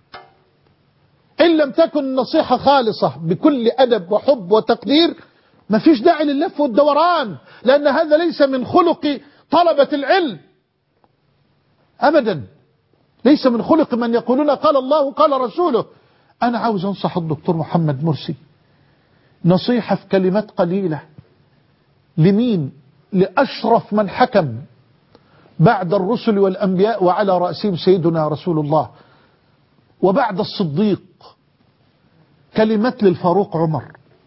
ان لم تكن النصيحة خالصة بكل ادب وحب وتقدير ما فيش داعي لللف والدوران، لان هذا ليس من خلق طلبة العلم ابدا، ليس من خلق من يقولون قال الله قال رسوله. انا عاوز انصح الدكتور محمد مرسي نصيحة في كلمات قليلة. لمين؟ لأشرف من حكم بعد الرسل والأنبياء وعلى رأسهم سيدنا رسول الله، وبعد الصديق كلمات للفاروق عمر.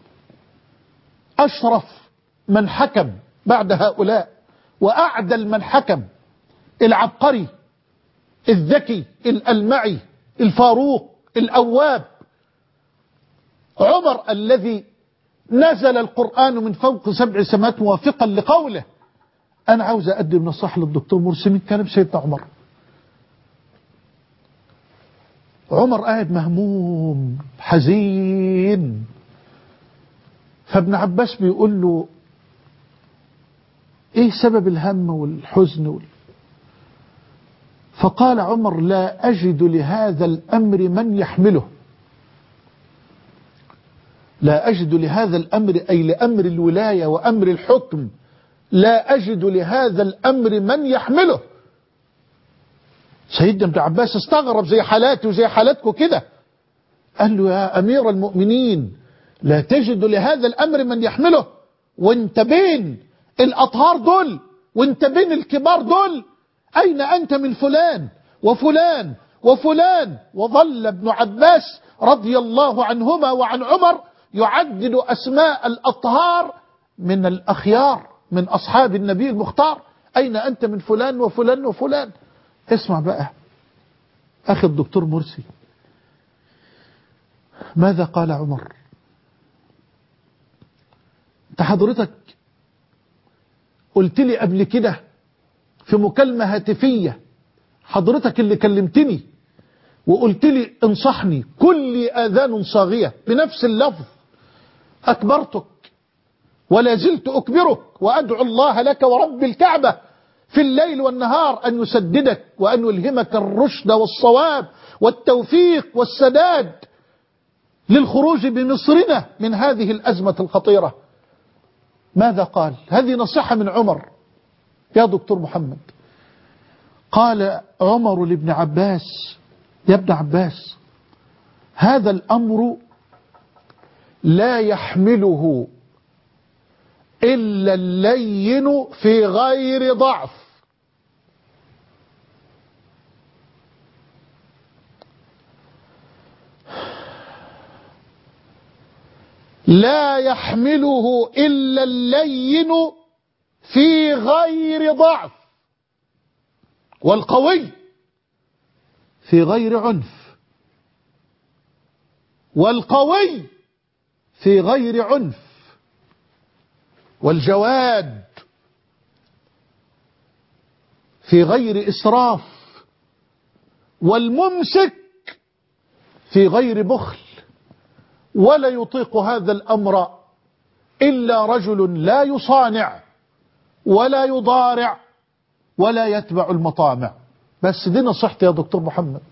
أشرف من حكم بعد هؤلاء وأعدل من حكم، العبقري الذكي الألمعي الفاروق الأواب عمر، الذي نزل القرآن من فوق سبع سماوات موافقا لقوله. أنا عاوز أقدم نصيحة للدكتور مرسي من كلام سيدنا عمر. عمر قاعد مهموم حزين، فابن عباس بيقول له إيه سبب الهم والحزن وال... فقال عمر لا أجد لهذا الأمر من يحمله. لا أجد لهذا الأمر أي لأمر الولاية وأمر الحكم، لا أجد لهذا الأمر من يحمله. سيدنا ابن عباس استغرب زي حالاتي وزي حالاتكم كده، قال له يا أمير المؤمنين لا تجد لهذا الأمر من يحمله وانت بين الأطهار دول وانت بين الكبار دول، أين أنت من فلان وفلان وفلان؟ وظل ابن عباس رضي الله عنهما وعن عمر يعدد أسماء الأطهار من الأخيار من أصحاب النبي المختار. أين أنت من فلان وفلان وفلان؟ اسمع بقى أخي الدكتور مرسي ماذا قال عمر. انت حضرتك قلت لي قبل كده في مكالمة هاتفية، حضرتك اللي كلمتني وقلت لي انصحني، كل آذان صاغية بنفس اللفظ، أكبرتك ولا زلت أكبرك وأدعو الله لك ورب الكعبة في الليل والنهار أن يسددك وأن يلهمك الرشد والصواب والتوفيق والسداد للخروج بمصرنا من هذه الأزمة الخطيرة. ماذا قال؟ هذه نصيحة من عمر يا دكتور محمد. قال عمر لابن عباس: يا ابن عباس، هذا الأمر لا يحمله إلا اللين في غير ضعف. لا يحمله إلا اللين في غير ضعف، والقوي في غير عنف، والقوي في غير عنف، والجواد في غير إسراف، والممسك في غير بخل. ولا يطيق هذا الأمر إلا رجل لا يصانع ولا يضارع ولا يتبع المطامع. بس دي نصيحتي يا دكتور محمد،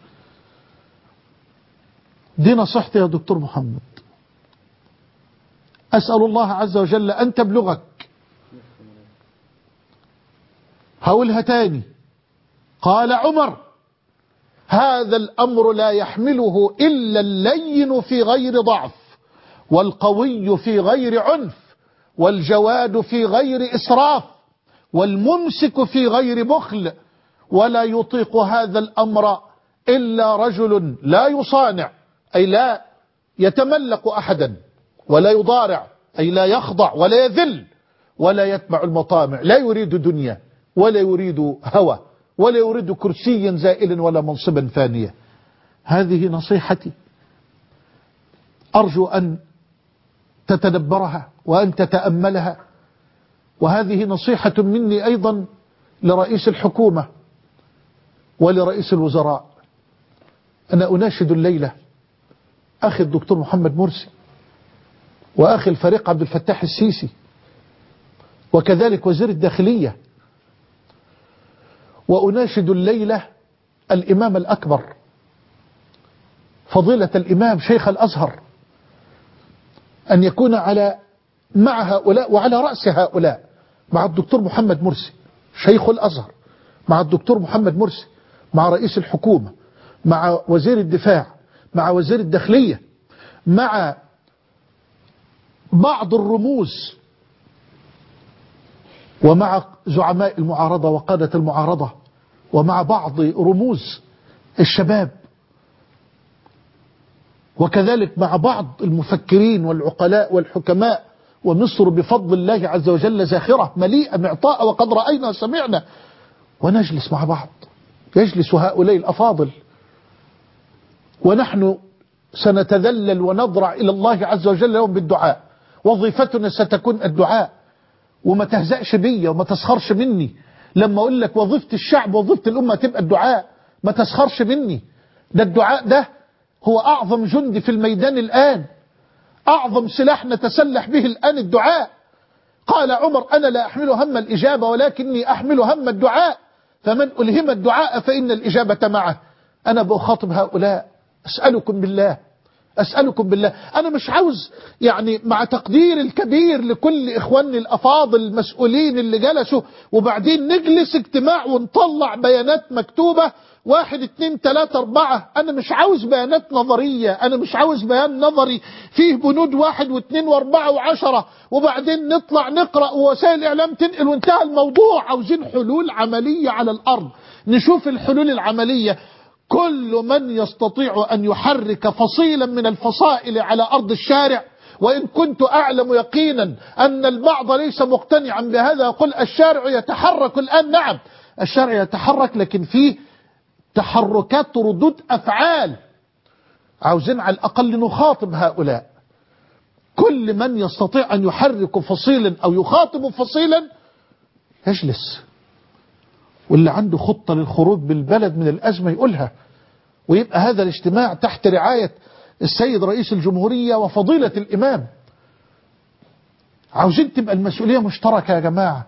دي نصيحتي يا دكتور محمد. أسأل الله عز وجل أن تبلغك. هقولها تاني. قال عمر: هذا الأمر لا يحمله إلا اللين في غير ضعف، والقوي في غير عنف، والجواد في غير إسراف، والممسك في غير بخل. ولا يطيق هذا الأمر إلا رجل لا يصانع، أي لا يتملك أحدا، ولا يضارع، أي لا يخضع ولا يذل، ولا يتبع المطامع، لا يريد دنيا ولا يريد هوى ولا يريد كرسيا زائلا ولا منصبا فانيا. هذه نصيحتي، أرجو أن تتدبرها وأن تتأملها. وهذه نصيحة مني أيضا لرئيس الحكومة ولرئيس الوزراء. أنا أناشد الليلة أخي الدكتور محمد مرسي وأخي الفريق عبد الفتاح السيسي وكذلك وزير الداخلية، وأناشد الليلة الإمام الأكبر فضيلة الإمام شيخ الأزهر أن يكون على مع هؤلاء وعلى رأس هؤلاء، مع الدكتور محمد مرسي شيخ الأزهر، مع الدكتور محمد مرسي، مع رئيس الحكومة، مع وزير الدفاع، مع وزير الداخلية، مع بعض الرموز، ومع زعماء المعارضة وقادة المعارضة، ومع بعض رموز الشباب، وكذلك مع بعض المفكرين والعقلاء والحكماء. ومصر بفضل الله عز وجل زاخرة مليئة معطاء، وقد رأينا وسمعنا، ونجلس مع بعض، يجلس هؤلاء الأفاضل، ونحن سنتذلل ونضرع إلى الله عز وجل لهم بالدعاء. وظيفتنا ستكون الدعاء. وما تهزأش بيا وما تسخرش مني لما أقول لك وظيفة الشعب وظيفة الأمة تبقى الدعاء. ما تسخرش مني، ده الدعاء ده هو أعظم جندي في الميدان الآن، أعظم سلاح نتسلح به الآن الدعاء. قال عمر: أنا لا أحمل هم الإجابة ولكني أحمل هم الدعاء، فمن ألهم الدعاء فإن الإجابة معه. أنا بخاطب هؤلاء، أسألكم بالله أسألكم بالله. أنا مش عاوز يعني مع تقدير الكبير لكل إخواني الأفاضل المسؤولين اللي جلسوا وبعدين نجلس اجتماع ونطلع بيانات مكتوبة واحد اتنين تلاتة اربعة. أنا مش عاوز بيانات نظرية، أنا مش عاوز بيان نظري فيه بنود واحد واثنين واربعة وعشرة وبعدين نطلع نقرأ ووسائل الإعلام تنقل وانتهى الموضوع. عاوزين حلول عملية على الأرض، نشوف الحلول العملية. كل من يستطيع أن يحرك فصيلا من الفصائل على أرض الشارع، وإن كنت أعلم يقينا أن البعض ليس مقتنعا بهذا، يقول الشارع يتحرك الآن. نعم الشارع يتحرك، لكن فيه تحركات ردود أفعال. عاوزين على الأقل نخاطب هؤلاء. كل من يستطيع أن يحرك فصيلا أو يخاطب فصيلا يجلس، واللي عنده خطة للخروج بالبلد من الأزمة يقولها، ويبقى هذا الاجتماع تحت رعاية السيد رئيس الجمهورية وفضيلة الإمام. عاوزين تبقى المسؤولية مشتركة يا جماعة،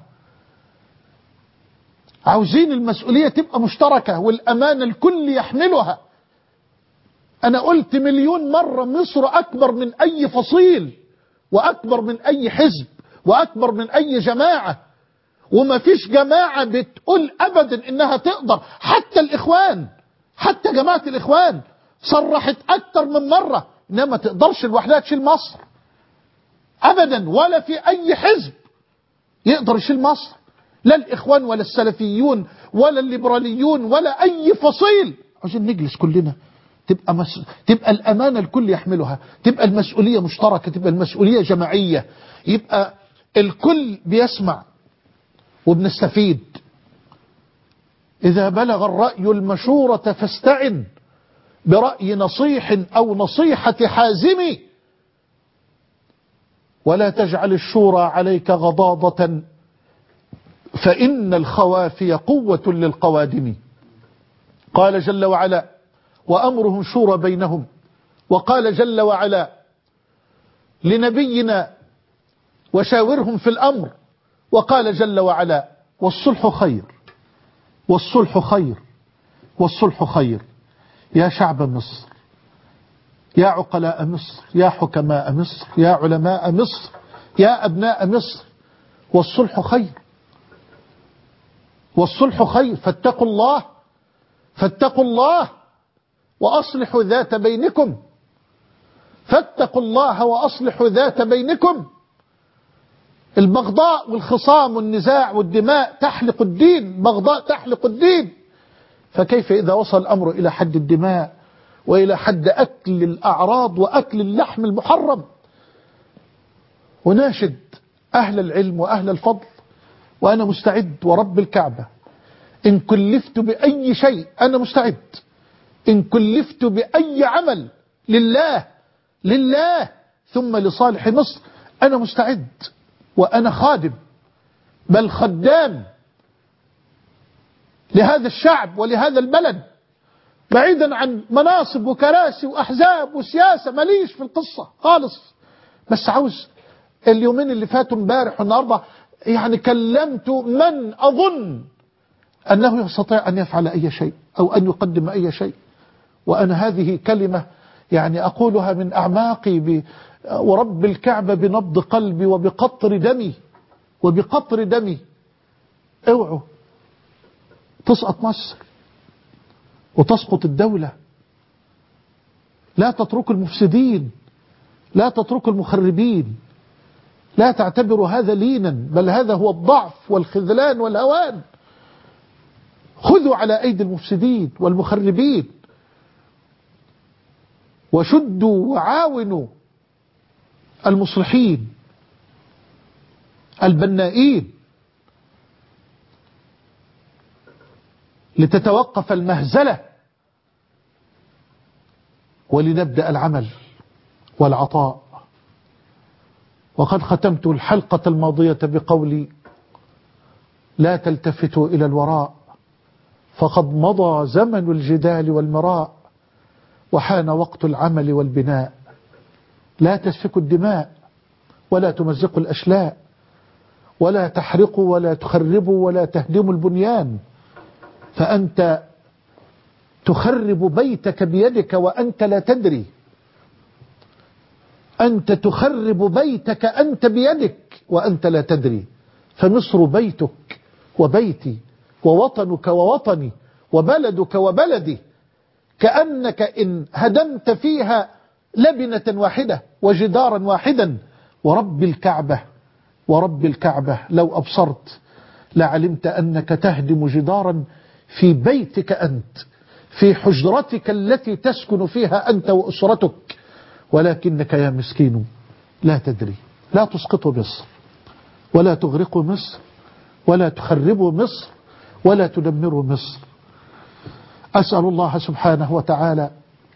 عاوزين المسؤولية تبقى مشتركة والأمانة الكل يحملها. أنا قلت مليون مرة مصر أكبر من أي فصيل، وأكبر من أي حزب، وأكبر من أي جماعة، وما فيش جماعة بتقول أبدا إنها تقدر. حتى الإخوان، حتى جماعة الإخوان صرحت أكتر من مرة إنها ما تقدرش لوحدها تشيل مصر أبدا، ولا في أي حزب يقدر يشيل مصر، لا الإخوان ولا السلفيون ولا الليبراليون ولا أي فصيل. عايزين نجلس كلنا، تبقى مس... تبقى الأمانة الكل يحملها، تبقى المسؤولية مشتركة، تبقى المسؤولية جماعية، يبقى الكل بيسمع وبنستفيد. إذا بلغ الرأي المشورة فاستعن برأي نصيح أو نصيحة حازم، ولا تجعل الشورى عليك غضاضة فإن الخوافي قوة للقوادم. قال جل وعلا وأمرهم شورى بينهم، وقال جل وعلا لنبينا وشاورهم في الأمر، وقال جل وعلا والصلح خير والصلح خير والصلح خير. يا شعب مصر، يا عقلاء مصر، يا حكماء مصر، يا علماء مصر، يا أبناء مصر، والصلح خير والصلح خير. فاتقوا الله فاتقوا الله وأصلحوا ذات بينكم، فاتقوا الله وأصلحوا ذات بينكم. البغضاء والخصام والنزاع والدماء تحلق الدين، بغضاء تحلق الدين، فكيف إذا وصل الأمر إلى حد الدماء وإلى حد أكل الأعراض وأكل اللحم المحرم. وناشد أهل العلم وأهل الفضل، وأنا مستعد ورب الكعبة إن كلفت بأي شيء أنا مستعد، إن كلفت بأي عمل لله لله ثم لصالح مصر أنا مستعد، وأنا خادم بل خدام لهذا الشعب ولهذا البلد، بعيدا عن مناصب وكراسي وأحزاب وسياسة، ماليش في القصة خالص. بس عاوز اليومين اللي فاتوا امبارح والنهارده يعني كلمت من أظن أنه يستطيع أن يفعل أي شيء أو أن يقدم أي شيء، وأنا هذه كلمة يعني أقولها من أعماقي ب... ورب الكعبة بنبض قلبي وبقطر دمي وبقطر دمي. اوعوا تسقط مصر وتسقط الدولة، لا تتركوا المفسدين، لا تتركوا المخربين، لا تعتبروا هذا لينا، بل هذا هو الضعف والخذلان والهوان. خذوا على أيدي المفسدين والمخربين، وشدوا وعاونوا المصلحين البنائين لتتوقف المهزلة ولنبدأ العمل والعطاء. وقد ختمت الحلقة الماضية بقولي لا تلتفتوا إلى الوراء فقد مضى زمن الجدال والمراء وحان وقت العمل والبناء. لا تسفكوا الدماء ولا تمزقوا الأشلاء ولا تحرقوا ولا تخربوا ولا تهدموا البنيان، فأنت تخرب بيتك بيدك وأنت لا تدري، أنت تخرب بيتك أنت بيدك وأنت لا تدري. فمصر بيتك وبيتي ووطنك ووطني وبلدك وبلدي، كأنك إن هدمت فيها لبنة واحدة وجدارا واحدا ورب الكعبة ورب الكعبة لو أبصرت لعلمت أنك تهدم جدارا في بيتك أنت، في حجرتك التي تسكن فيها أنت وأسرتك، ولكنك يا مسكين لا تدري. لا تسقطوا مصر، ولا تغرقوا مصر، ولا تخربوا مصر، ولا تدمروا مصر. أسأل الله سبحانه وتعالى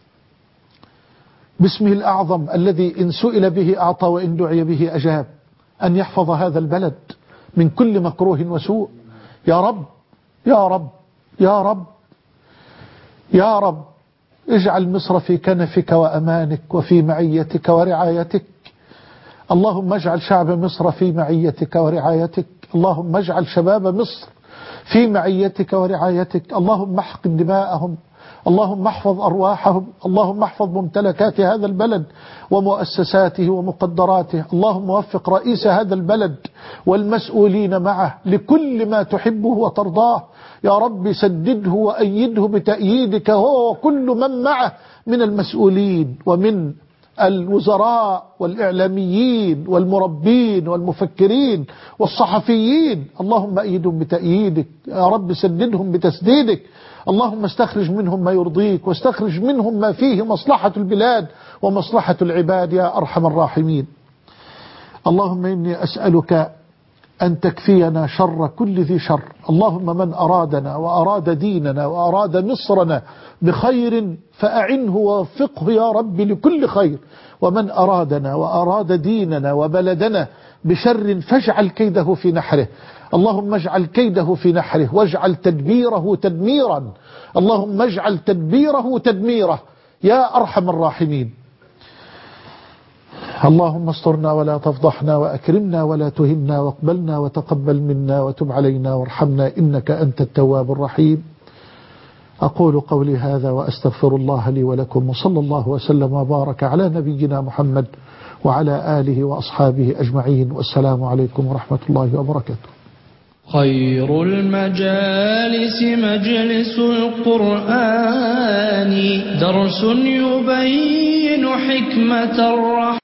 باسمه الأعظم الذي إن سئل به أعطى وإن دعي به أجاب، أن يحفظ هذا البلد من كل مكروه وسوء. يا رب يا رب يا رب يا رب، اجعل مصر في كنفك وأمانك وفي معيتك ورعايتك. اللهم اجعل شعب مصر في معيتك ورعايتك. اللهم اجعل شباب مصر في معيتك ورعايتك. اللهم احقن دماءهم، اللهم احفظ أرواحهم، اللهم احفظ ممتلكات هذا البلد ومؤسساته ومقدراته. اللهم وفق رئيس هذا البلد والمسؤولين معه لكل ما تحبه وترضاه. يا رب سدده وأيده بتأييدك هو وكل من معه من المسؤولين ومن الوزراء والإعلاميين والمربين والمفكرين والصحفيين. اللهم أيدهم بتأييدك يا رب، سددهم بتسديدك. اللهم استخرج منهم ما يرضيك، واستخرج منهم ما فيه مصلحة البلاد ومصلحة العباد يا أرحم الراحمين. اللهم إني أسألك أن تكفينا شر كل ذي شر. اللهم من أرادنا وأراد ديننا وأراد مصرنا بخير فأعنه ووفقه يا رب لكل خير، ومن أرادنا وأراد ديننا وبلدنا بشر فاجعل كيده في نحره. اللهم اجعل كيده في نحره واجعل تدبيره تدميرا. اللهم اجعل تدبيره تدميره يا أرحم الراحمين. اللهم استرنا ولا تفضحنا، وأكرمنا ولا تهنا، واقبلنا وتقبل منا، وتب علينا وارحمنا إنك أنت التواب الرحيم. أقول قولي هذا وأستغفر الله لي ولكم، وصلى الله وسلم وبارك على نبينا محمد وعلى آله وأصحابه أجمعين، والسلام عليكم ورحمة الله وبركاته. خير المجالس مجلس القرآن، درس يبين حكمة الرحمن.